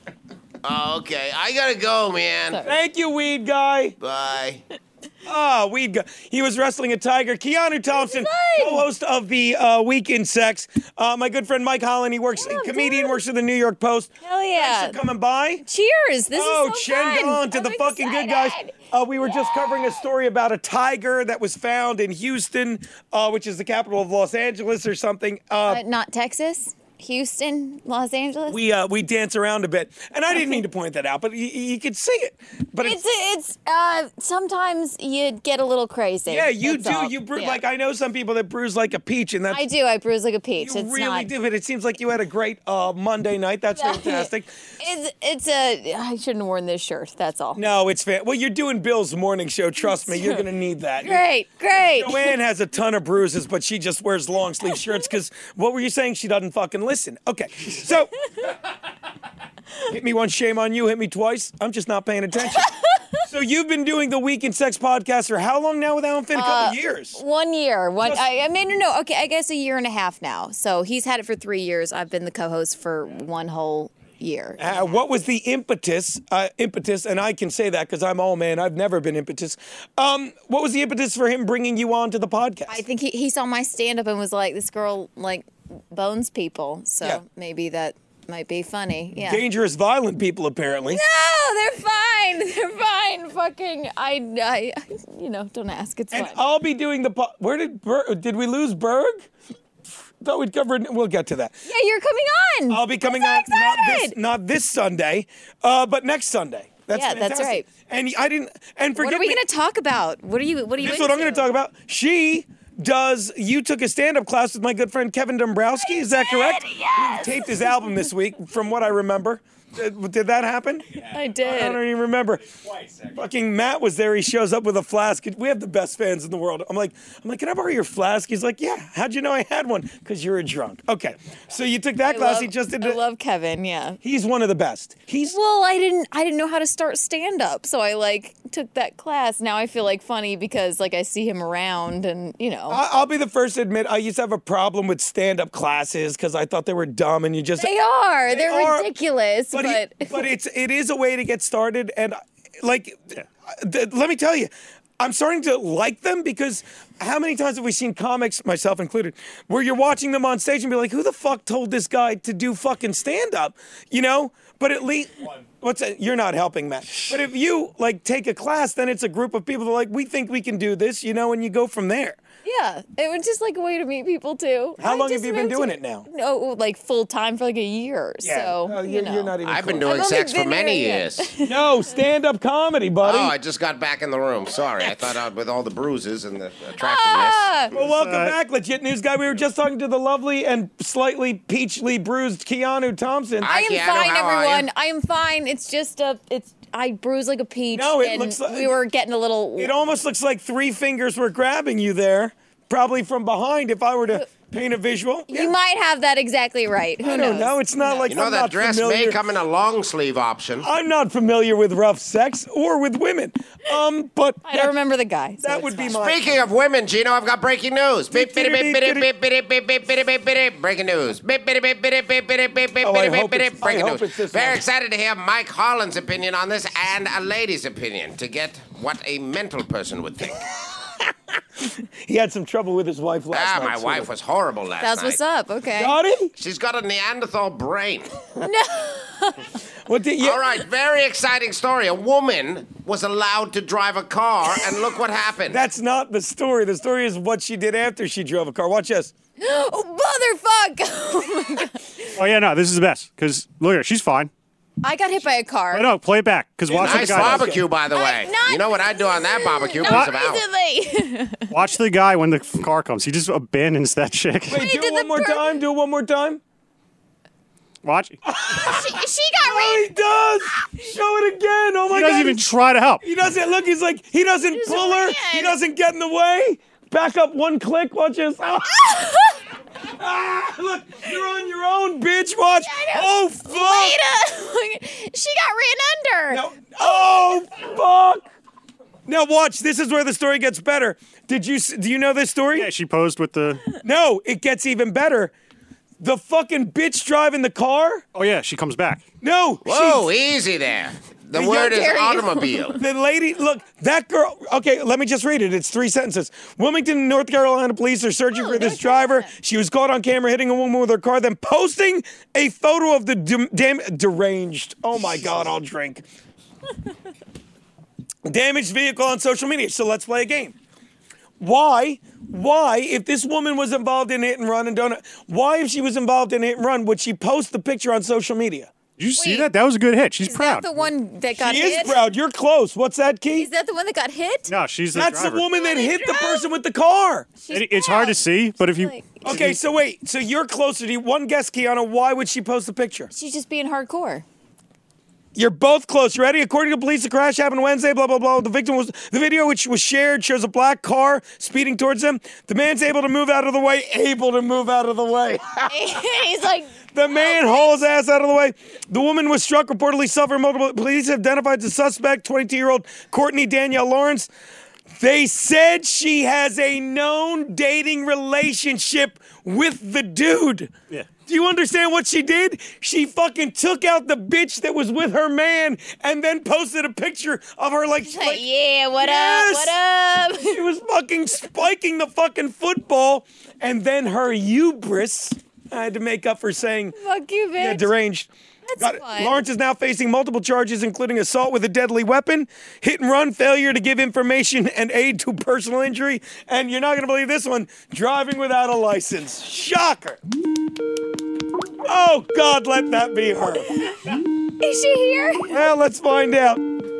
B: Oh, okay. I gotta go, man.
A: Thank you, Weed Guy.
B: Bye.
A: Ah, Weed Guy. He was wrestling a tiger. Keanu Thompson, co-host of the uh, Weekend Sex. Uh, my good friend Mike Holland. He works,
J: Oh,
A: comedian,
J: dude.
A: works for the New York Post.
J: Hell yeah.
A: Thanks for coming by.
J: Cheers. This
A: Oh,
J: is so
A: Chen
J: fun.
A: Gong to
J: I'm
A: the fucking good guys.
J: excited.
A: Uh, we were just covering a story about a tiger that was found in Houston, uh, which is the capital of Los Angeles or something. Uh,
J: Uh, not Texas, Houston, Los Angeles.
A: we uh, we dance around a bit, and I didn't mean to point that out, but you, you could see it. But
J: it's
A: it's,
J: it's uh sometimes you get a little crazy.
A: yeah, you
J: That's
A: do.
J: all.
A: You bru-
J: Yeah.
A: like I know some people that bruise like a peach, and that's
J: I do. I bruise like a peach.
A: you
J: it's
A: really
J: not,
A: do. But it seems like you had a great uh, Monday night. That's fantastic.
J: It's it's a. I shouldn't have worn this shirt. That's all.
A: No, it's fan. Well, you're doing Bill's morning show. Trust me, you're gonna need that.
J: Great, great.
A: Joanne has a ton of bruises, but she just wears long sleeve shirts because what were you saying? She doesn't fucking listen. Okay, so hit me once, shame on you. Hit me twice. I'm just not paying attention. So you've been doing the Weekend Sex podcast for how long now with Alan Finn? A couple years.
J: One year. One.
A: Just-
J: I, I mean, no, no. Okay, I guess a year and a half now. So he's had it for three years. I've been the co-host for one whole year.
A: Uh, what was the impetus? Uh, impetus, and I can say that because I'm all man. I've never been impetus. Um, what was the impetus for him bringing you on to the podcast?
J: I think he, he saw my stand-up and was like, "This girl like bones people." So
A: Yeah.
J: maybe that might be funny. Yeah.
A: Dangerous, violent people, apparently.
J: No, they're fine. They're fine. Fucking, I, I, you know, don't ask. It's
A: And
J: fine.
A: I'll be doing the. Po- Where did Ber- did we lose Berg? Thought we'd cover. We'll get to that.
J: Yeah, you're coming on.
A: I'll be coming
J: I'm
A: on
J: so
A: not this
J: excited.
A: not this Sunday, uh, but next Sunday. That's
J: Yeah, that's
A: fantastic.
J: right.
A: And I didn't. And forget
J: What are we
A: me-
J: going to talk about? What are you? What are you?
A: This is what I'm
J: into?
A: going to talk about. She does. You took a stand-up class with my good friend Kevin Dombrowski. Is that correct?
J: yes.
A: He taped his album this week, from what I remember. Did, did that happen?
J: I
A: I
J: did.
A: don't even remember. Fucking Matt was there. He shows up with a flask. We have the best fans in the world. I'm like, I'm like, can I borrow your flask? He's like, yeah. How'd you know I had one? Because you're a drunk. Okay. So you took that
J: I
A: class.
J: love,
A: he just did.
J: I
A: it.
J: love Kevin. Yeah.
A: He's one of the best. He's.
J: Well, I didn't. I didn't know how to start stand up, so I like took that class. Now I feel like funny because like I see him around, and you know.
A: I- I'll be the first to admit I used to have a problem with stand-up classes because I thought they were dumb and you just.
J: they are.
A: They
J: They're
A: are,
J: ridiculous,
A: But
J: but.
A: he- but it's it is a way to get started, and like, th- let me tell you, I'm starting to like them because how many times have we seen comics, myself included, where you're watching them on stage and be like, who the fuck told this guy to do fucking stand-up, you know? But at least, what's that? You're not helping, Matt. But if you like take a class, then it's a group of people that are like, we think we can do this, you know, and you go from there.
J: Yeah, it was just like a way to meet people too.
A: How
J: I
A: long
J: just
A: have you been
J: moved
A: doing
J: here-
A: it now?
J: No, like full time for like a year. So
A: Oh,
J: you
A: you're,
J: know.
A: you're not even.
B: I've been
A: close.
B: doing
J: I've only
B: sex for
J: been
B: many
J: here, yeah.
B: years.
A: No, stand-up comedy, buddy.
B: Oh, I just got back in the room. Sorry, I thought I, with all the bruises and the attractiveness.
J: Ah!
A: Well, welcome
D: Uh,
A: back, legit news guy. We were just talking to the lovely and slightly peachly bruised Keanu Thompson.
J: I am
B: Keanu,
J: fine,
B: how are
J: everyone.
B: you?
J: I am fine. It's just a. It's I bruise like a peach.
A: No, it
J: and
A: looks like-
J: we were getting a little.
A: It almost looks like three fingers were grabbing you there, probably from behind. If I were to paint a visual,
J: You might have that exactly right. Who
A: I
J: knows?
A: don't know. It's not like
B: You know
A: I'm
B: that
A: not
B: dress
A: familiar.
B: may come in a long sleeve option.
A: I'm not familiar with rough sex or with women. Um, but
J: I don't remember the guy. so
A: that
J: it's
A: would be
J: fine.
A: my.
B: Speaking of women, Gino, I've got breaking news. Beep, bitty, beep, bitty, beep, bitty, beep, beep, bitty, beep, bitty. Breaking news. Beep, bitty, beep, bitty, beep, bitty, beep, beep,
A: Oh, I
B: bitty,
A: hope
B: beep, bitty.
A: it's- I
B: Breaking
A: hope
B: news.
A: it's this
B: Very
A: one.
B: excited to hear Mike Holland's opinion on this and a lady's opinion to get what a mental person would think.
A: He had some trouble with his wife last
B: Ah,
A: night.
B: my
A: so-
B: wife was horrible last
J: That's
B: night.
J: what's up. Okay.
A: Got it?
B: She's got a Neanderthal brain.
A: What did you?
B: All right, very exciting story. A woman was allowed to drive a car, and look what happened.
A: That's not the story. The story is what she did after she drove a car. Watch this.
J: Oh, motherfuck! Oh my god!
D: Oh yeah, no, this is the best because look at her, she's fine.
J: I got hit by a car.
D: Oh, no, play it back because watch
B: Nice
D: the guy. does.
B: barbecue, by the
J: I-
B: way.
J: not-
B: You know what I'd do on that barbecue?
J: Not
B: Piece of out.
J: recently.
D: Watch the guy when the f- car comes. He just abandons that chick.
A: Wait, do
J: did
A: it one
J: the
A: more
J: per-
A: time. Do it one more time.
D: Watch. He
J: she, she got
A: Oh,
J: ran.
A: he does. Show it again. Oh my
D: doesn't
A: god.
D: even try to help.
A: He doesn't look. He's like he doesn't
J: Just
A: pull her.
J: ran.
A: He doesn't get in the way. Back up one click. Watch this. Oh. Ah, look, you're on your own, bitch. Watch. Oh fuck.
J: Wait a- she got ran under.
A: No. Oh fuck. Now watch. This is where the story gets better. Did you? s- Do you know this story?
D: Yeah, she posed with the.
A: No. It gets even better. The fucking bitch driving the car.
D: Oh yeah, she comes back.
A: No.
B: Whoa, easy there. The
A: Hey,
B: word
A: how
B: is
J: dare you.
B: automobile.
A: The lady, look, that girl. Okay, let me just read it. It's three sentences. Wilmington, North Carolina police are searching
J: Oh,
A: for this
J: North
A: driver.
J: Carolina.
A: She was caught on camera hitting a woman with her car, then posting a photo of the dam- dam- deranged. Oh my God, I'll drink. Damaged vehicle on social media. So let's play a game. Why? Why, if this woman was involved in hit and run and don't, why, if she was involved in hit and run, would she post the picture on social media?
D: Did you see
J: Wait.
D: that? That was a good hit. She's
J: Is
D: proud.
J: that the one that got
A: She
J: hit?
A: is proud. You're close. What's that, Key?
J: Is that the one that got hit?
D: No, she's the
A: That's
D: driver.
A: the woman that hit the person with the car.
J: She's
D: It- it's hard to
J: proud.
D: see, but if you
J: Like,
A: Okay, so wait. So you're closer to you. One guess, Kiana. Why would she post the picture?
J: she's just being hardcore.
A: You're both close. You ready? According to police, the crash happened Wednesday. Blah blah blah. The victim was the video, which was shared, shows a black car speeding towards them. The man's able to move out of the way. Able to move out of the way.
J: He's like,
A: The man hauls ass out of the way. The woman was struck, reportedly suffered multiple. Police identified the suspect, twenty-two-year-old Courtney Danielle Lawrence. They said she has a known dating relationship with the dude.
D: Yeah.
A: Do you understand what she did? She fucking took out the bitch that was with her man and then posted a picture of her like, like
J: yeah, what
A: Yes!
J: up? What up?
A: she was fucking spiking the fucking football, and then her hubris. I had to make up for saying
J: Fuck you, bitch.
A: yeah, deranged.
J: That's
A: Got it.
J: fine.
A: Lawrence is now facing multiple charges, including assault with a deadly weapon, hit and run, failure to give information and aid to personal injury, and you're not going to believe this one, driving without a license. Shocker. Oh, God, let that be her.
J: Is she here?
A: Well, let's find out.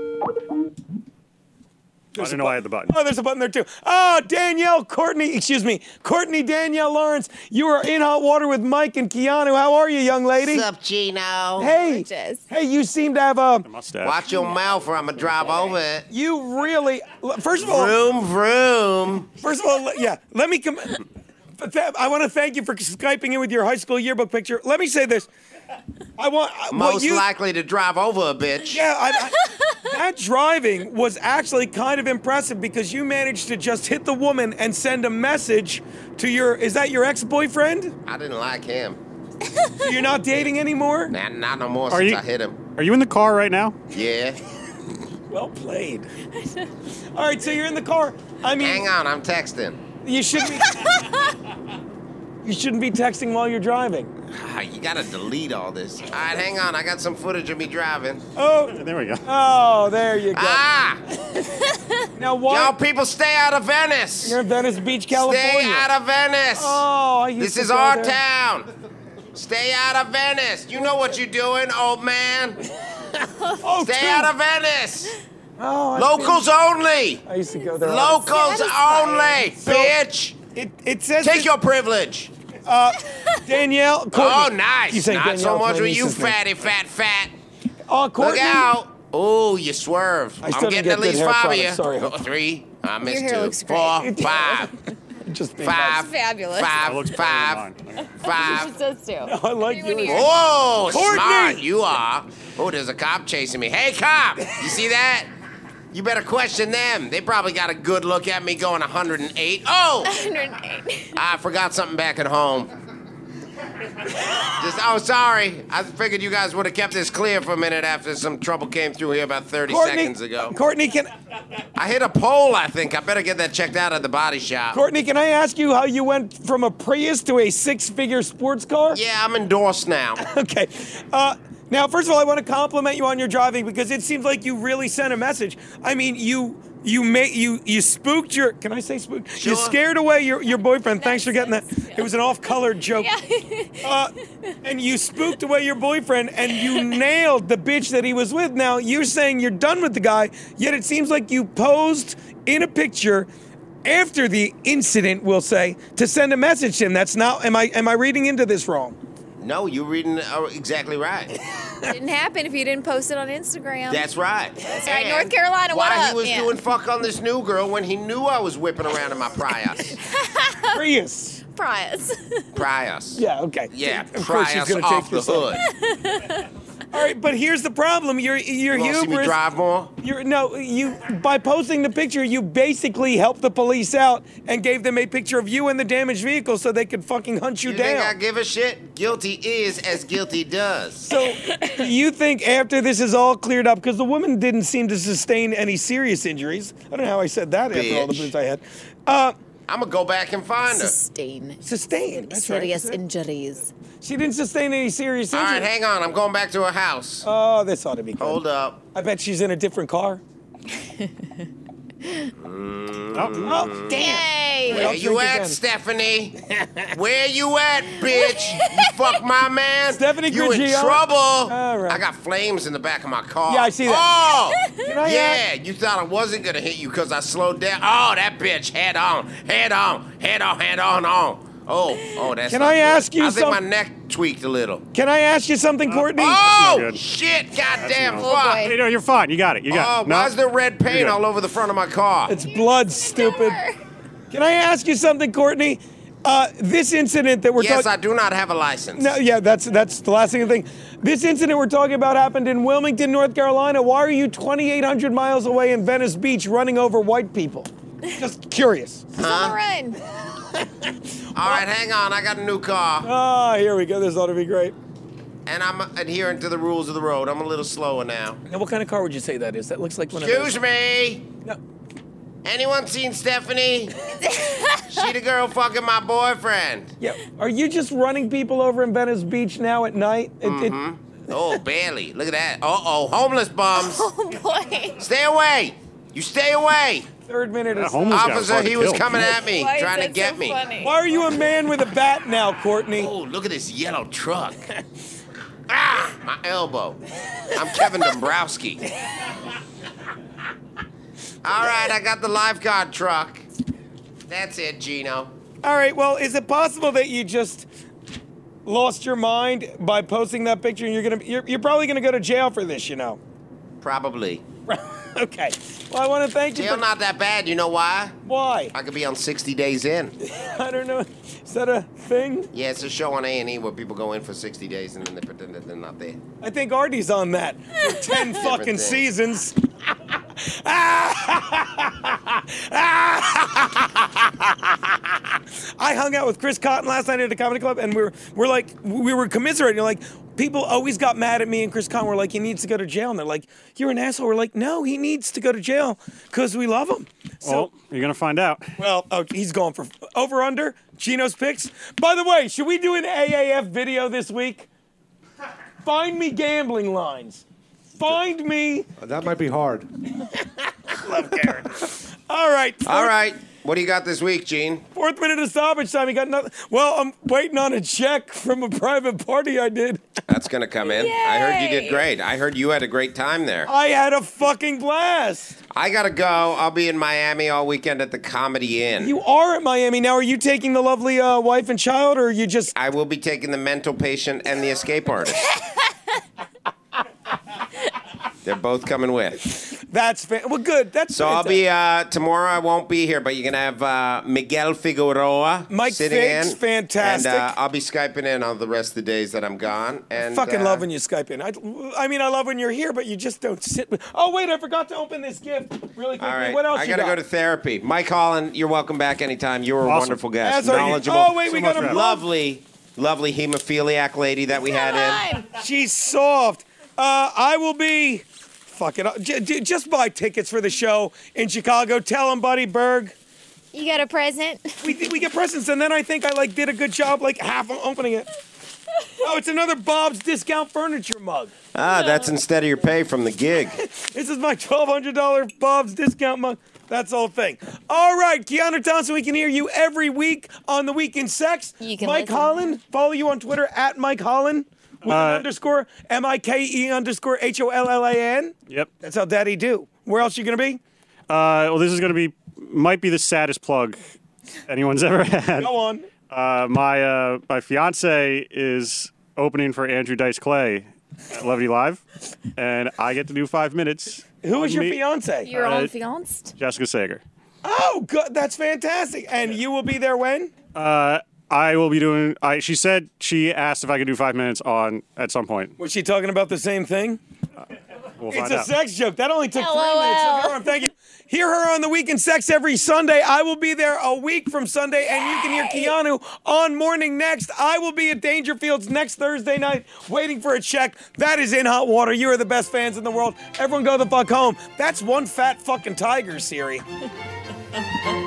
D: I didn't know I had the button.
A: Oh, there's a button there, too. Oh, Danielle Courtney, excuse me, Courtney Danielle Lawrence, you are in hot water with Mike and Keanu. How are you, young lady?
B: What's up, Gino?
A: Hey,
J: Gorgeous.
A: hey, you seem to have a,
D: Mustache.
B: Watch your mouth or I'm going to drive over it.
A: you really, first of all,
B: Vroom, vroom.
A: First of all, le- yeah, let me come. But th- I want to thank you for Skyping in with your high school yearbook picture. Let me say this. I want uh, what
B: Most
A: you,
B: likely to drive over a bitch.
A: Yeah, I, I, that driving was actually kind of impressive because you managed to just hit the woman and send a message to your. Is that your ex-boyfriend?
B: I didn't like him.
A: So you're not dating anymore?
B: Nah, not no more
D: Are
B: since
D: you-
B: I hit him.
D: Are you in the car right now?
B: Yeah.
A: Well played. All right, so you're in the car. I mean,
B: Hang on, I'm texting.
A: you shouldn't be. You shouldn't be texting while you're driving.
B: Ah, you gotta delete all this. All right, hang on. I got some footage of me driving.
A: Oh,
D: There we go.
A: oh, there you go.
B: Ah!
A: Now, why?
B: Yo, people, stay out of Venice.
A: You're in Venice Beach, California.
B: Stay out of Venice.
A: Oh, I used
B: This
A: to
B: is
A: go
B: our
A: there.
B: town. Stay out of Venice. You know what you're doing, old man.
A: Oh,
B: Stay
A: two.
B: out of Venice.
A: Oh, I
B: Locals
A: see.
B: only.
A: I used to go there. all the
B: Locals only,
A: So-
B: bitch.
A: It, it says
B: Take
A: that-
B: your privilege.
A: uh, Danielle. Courtney.
B: Oh,
A: You
B: nice.
A: say
B: Not
A: Danielle,
B: so much
A: my
B: with you,
A: niece's name.
B: fatty, fat, fat.
A: Oh,
B: Look
A: Courtney.
B: out. Oh, you swerved.
A: I still
B: I'm
A: didn't
B: getting
A: get
B: at least
A: good hair
B: five of you.
A: products. Sorry.
B: Oh, three. I missed
J: hair
B: two.
J: looks
B: Four,
J: great.
B: five,
A: Just being
B: five,
J: It's fabulous.
D: That looks
B: five,
D: better than mine.
B: five,
J: It
B: five.
J: does too.
A: nice. I like
J: Anyone
A: yours.
J: here?
B: Whoa,
A: Courtney!
B: smart you are. Oh, there's a cop chasing me. Hey, cop, you see that? You better question them. They probably got a good look at me going one hundred eight. Oh,
J: one hundred eight.
B: I forgot something back at home. Just, oh, sorry. I figured you guys would have kept this clear for a minute after some trouble came through here about thirty
A: Courtney,
B: seconds ago.
A: Courtney, can
B: I hit a pole, I think. I better get that checked out at the body shop.
A: Courtney, can I ask you how you went from a Prius to a six-figure sports car?
B: Yeah, I'm endorsed now.
A: Okay. Uh, now, first of all, I want to compliment you on your driving because it seems like you really sent a message. I mean, you you made you you spooked your. Can I say spooked?
B: Sure.
A: You scared away your, your boyfriend. Thanks for getting that. It was an off-colored joke. Uh, and you spooked away your boyfriend, and you nailed the bitch that he was with. Now you're saying you're done with the guy, yet it seems like you posed in a picture after the incident. We'll say to send a message to him. That's not. Am I am I reading into this wrong?
B: No, you're reading uh, exactly right.
J: Didn't happen if you didn't post it on Instagram.
B: That's right.
J: That's right.
B: And
J: North Carolina, what
B: Why
J: up?
B: he was
J: Yeah.
B: doing fuck on this new girl when he knew I was whipping around in my Prius.
A: Prius.
J: Prius.
B: Prius.
A: Yeah. Okay.
B: Yeah,
A: Of course she's
B: Prius
A: gonna
B: off
A: take
B: the
A: this
B: hood.
A: All right, but here's the problem. You're you're
B: You want to see me
A: hubris.
B: drive more?
A: You're no, you by posting the picture, you basically helped the police out and gave them a picture of you in the damaged vehicle so they could fucking hunt you,
B: You think I
A: down.
B: give a shit? Guilty is as guilty does.
A: So you think after this is all cleared up, because the woman didn't seem to sustain any serious injuries. I don't know how I said that after all the
B: Bitch.
A: booze I had. Uh,
B: I'm gonna go back and find her.
J: Sustain.
A: sustain. That's right.
J: Serious injuries.
A: She didn't sustain any serious
B: All
A: injuries.
B: right, hang on. I'm going back to her house.
A: Oh, this ought to be good.
B: Hold up.
A: I bet she's in a different car.
D: Oh,
A: Oh, damn.
J: Yay!
B: Where
A: I'll
B: you
A: drink
B: at,
A: again.
B: Stephanie? Where you at, bitch? You fuck my man?
A: Stephanie
B: You in
A: Grigio.
B: trouble.
A: All right.
B: I got flames in the back of my car.
A: Yeah, I see that.
B: Oh!
A: Can I
B: yeah, you thought I wasn't gonna hit you because I slowed down. Oh, that bitch, head on, head on, head on, head on, on. Oh, oh, that's
A: Can
B: not
A: I
B: good.
A: ask you
B: I think my
A: some-
B: neck tweaked a little.
A: Can I ask you something, Courtney?
B: Oh,
D: good.
B: shit, goddamn
D: no-
J: Oh,
B: fuck.
J: boy.
D: you know, you're fine. You got it. You got
B: Oh,
D: it. No,
B: why is there red
D: You're
B: paint
D: good.
B: all over the front of my car?
A: It's blood, stupid. Can I ask you something, Courtney? Uh, this incident that we're
B: yes,
A: talking.
B: I do not have a license.
A: No, yeah, that's that's the last thing I think. This incident we're talking about happened in Wilmington, North Carolina. Why are you twenty-eight hundred miles away in Venice Beach running over white people? Just curious.
J: He's on the run.
B: All right, hang on. I got a new car,
A: Ah, here we go. This ought to be great.
B: and I'm adhering to the rules of the road. I'm a little slower now.
A: Now, what kind of car would you say that is? That looks like one of
B: Excuse
A: those.
B: me.
A: No.
B: Anyone seen Stephanie? She the girl fucking my boyfriend.
A: Yeah. Are you just running people over in Venice Beach now at night? It, it,
B: Oh, barely. Look at that. Uh-oh, homeless bums.
J: Oh boy.
B: Stay away. You stay away.
A: third minute
D: That
A: is.
D: homeless guy was
B: Officer,
D: hard to
B: he was
D: kill.
B: coming at me,
J: Why is
B: trying to
J: that
B: get
J: so
B: me.
J: funny?
A: Why are you a man with a bat now, Courtney?
B: Oh, look at this yellow truck. Ah, my elbow. I'm Kevin Dombrowski. All right, I got the lifeguard truck. That's it, Gino.
A: All right. Well, is it possible that you just lost your mind by posting that picture, and you're gonna you're, you're probably gonna go to jail for this, you know?
B: Probably.
A: Okay. Well, I want to thank you.
B: Jail
A: For,
B: not that bad. You know why?
A: why?
B: I could be on sixty days in.
A: I don't know. Is that a thing?
B: Yeah, it's a show on A and E where people go in for sixty days and then they pretend that they're not there.
A: I think Artie's on that for ten fucking
B: thing.
A: seasons. I hung out with Chris Cotton last night at the comedy club, and we were we're like we were commiserating. Like people always got mad at me and Chris Cotton. We're like, he needs to go to jail, and they're like, you're an asshole. We're like, no, he needs to go to jail because we love him. So.
D: Well, you're gonna find out.
A: Well, oh, he's going for over under. Gino's picks. By the way, should we do an A A F video this week? Find me gambling lines. Find me.
C: That might be hard.
A: Love Karen. All right.
B: All right. What do you got this week, Gene?
A: Fourth minute of stoppage time. You got nothing. Well, I'm waiting on a check from a private party I did.
B: That's going to come in. I heard you did great. I heard you had a great time there.
A: I had a fucking blast.
B: I got to go. I'll be in Miami all weekend at the Comedy Inn.
A: You are at Miami. Now, are you taking the lovely uh, wife and child, or are you just...
B: I will be taking the mental patient and the escape artist. They're both coming with.
A: That's fa- well, good. That's
B: so.
A: fantastic.
B: I'll be uh, tomorrow. I won't be here, but you're gonna have uh, Miguel Figueroa,
A: Mike
B: sitting
A: Figs,
B: in,
A: fantastic.
B: and uh, I'll be skyping in on the rest of the days that I'm gone. And
A: Fucking
B: uh,
A: love when you Skype in. I, I mean, I love when you're here, but you just don't sit with. Oh wait, I forgot to open this gift really quickly.
B: All right,
A: What else
B: I
A: you
B: gotta
A: got?
B: go to therapy. Mike Holland, you're welcome back anytime. You were a
D: Awesome.
B: wonderful guest,
A: As are you.
B: knowledgeable.
A: Oh wait, we
D: So
A: got
D: much
A: a
D: for
B: lovely, lovely hemophiliac lady that we had in.
A: She's soft. Uh, I will be. Fuck it. J- j- just buy tickets for the show in Chicago. Tell him, Buddy Berg.
J: You got a present?
A: We we get presents, and then I think I like did a good job, like half opening it. Oh, it's another Bob's Discount Furniture mug.
B: Ah, that's instead of your pay from the gig.
A: This is my twelve hundred dollars Bob's Discount mug. That's the whole thing. All right, Keanu Thompson, we can hear you every week on The Week in Sex.
J: You can
A: Mike
J: listen.
A: Holland, follow you on Twitter at Mike Holland with an
D: Uh,
A: underscore M I K E underscore H O L L A N.
D: Yep.
A: That's how Daddy do. Where else you gonna be?
D: Uh, well, this is going to be, might be the saddest plug anyone's ever had.
A: Go on.
D: Uh, my uh, my fiance is opening for Andrew Dice Clay at Levity Live, and I get to do five minutes.
A: Who is
D: on
A: your
D: me-
A: fiance?
J: Your
D: Uh,
J: own fiancé?
D: Jessica Sager.
A: Oh, good. That's fantastic. And you will be there when?
D: Uh, I will be doing. I she said she asked if I could do five minutes on at some point.
A: Was she talking about the same thing?
D: We'll
A: It's
D: find
A: a
D: out.
A: sex joke. That only took three
J: LOL.
A: minutes. So, Norm, thank you. Hear her on The Week in Sex every Sunday. I will be there a week from Sunday, and you can hear Keanu on Morning Next. I will be at Dangerfields next Thursday night waiting for a check. That is In Hot Water. You are the best fans in the world. Everyone go the fuck home. That's one fat fucking tiger, Siri.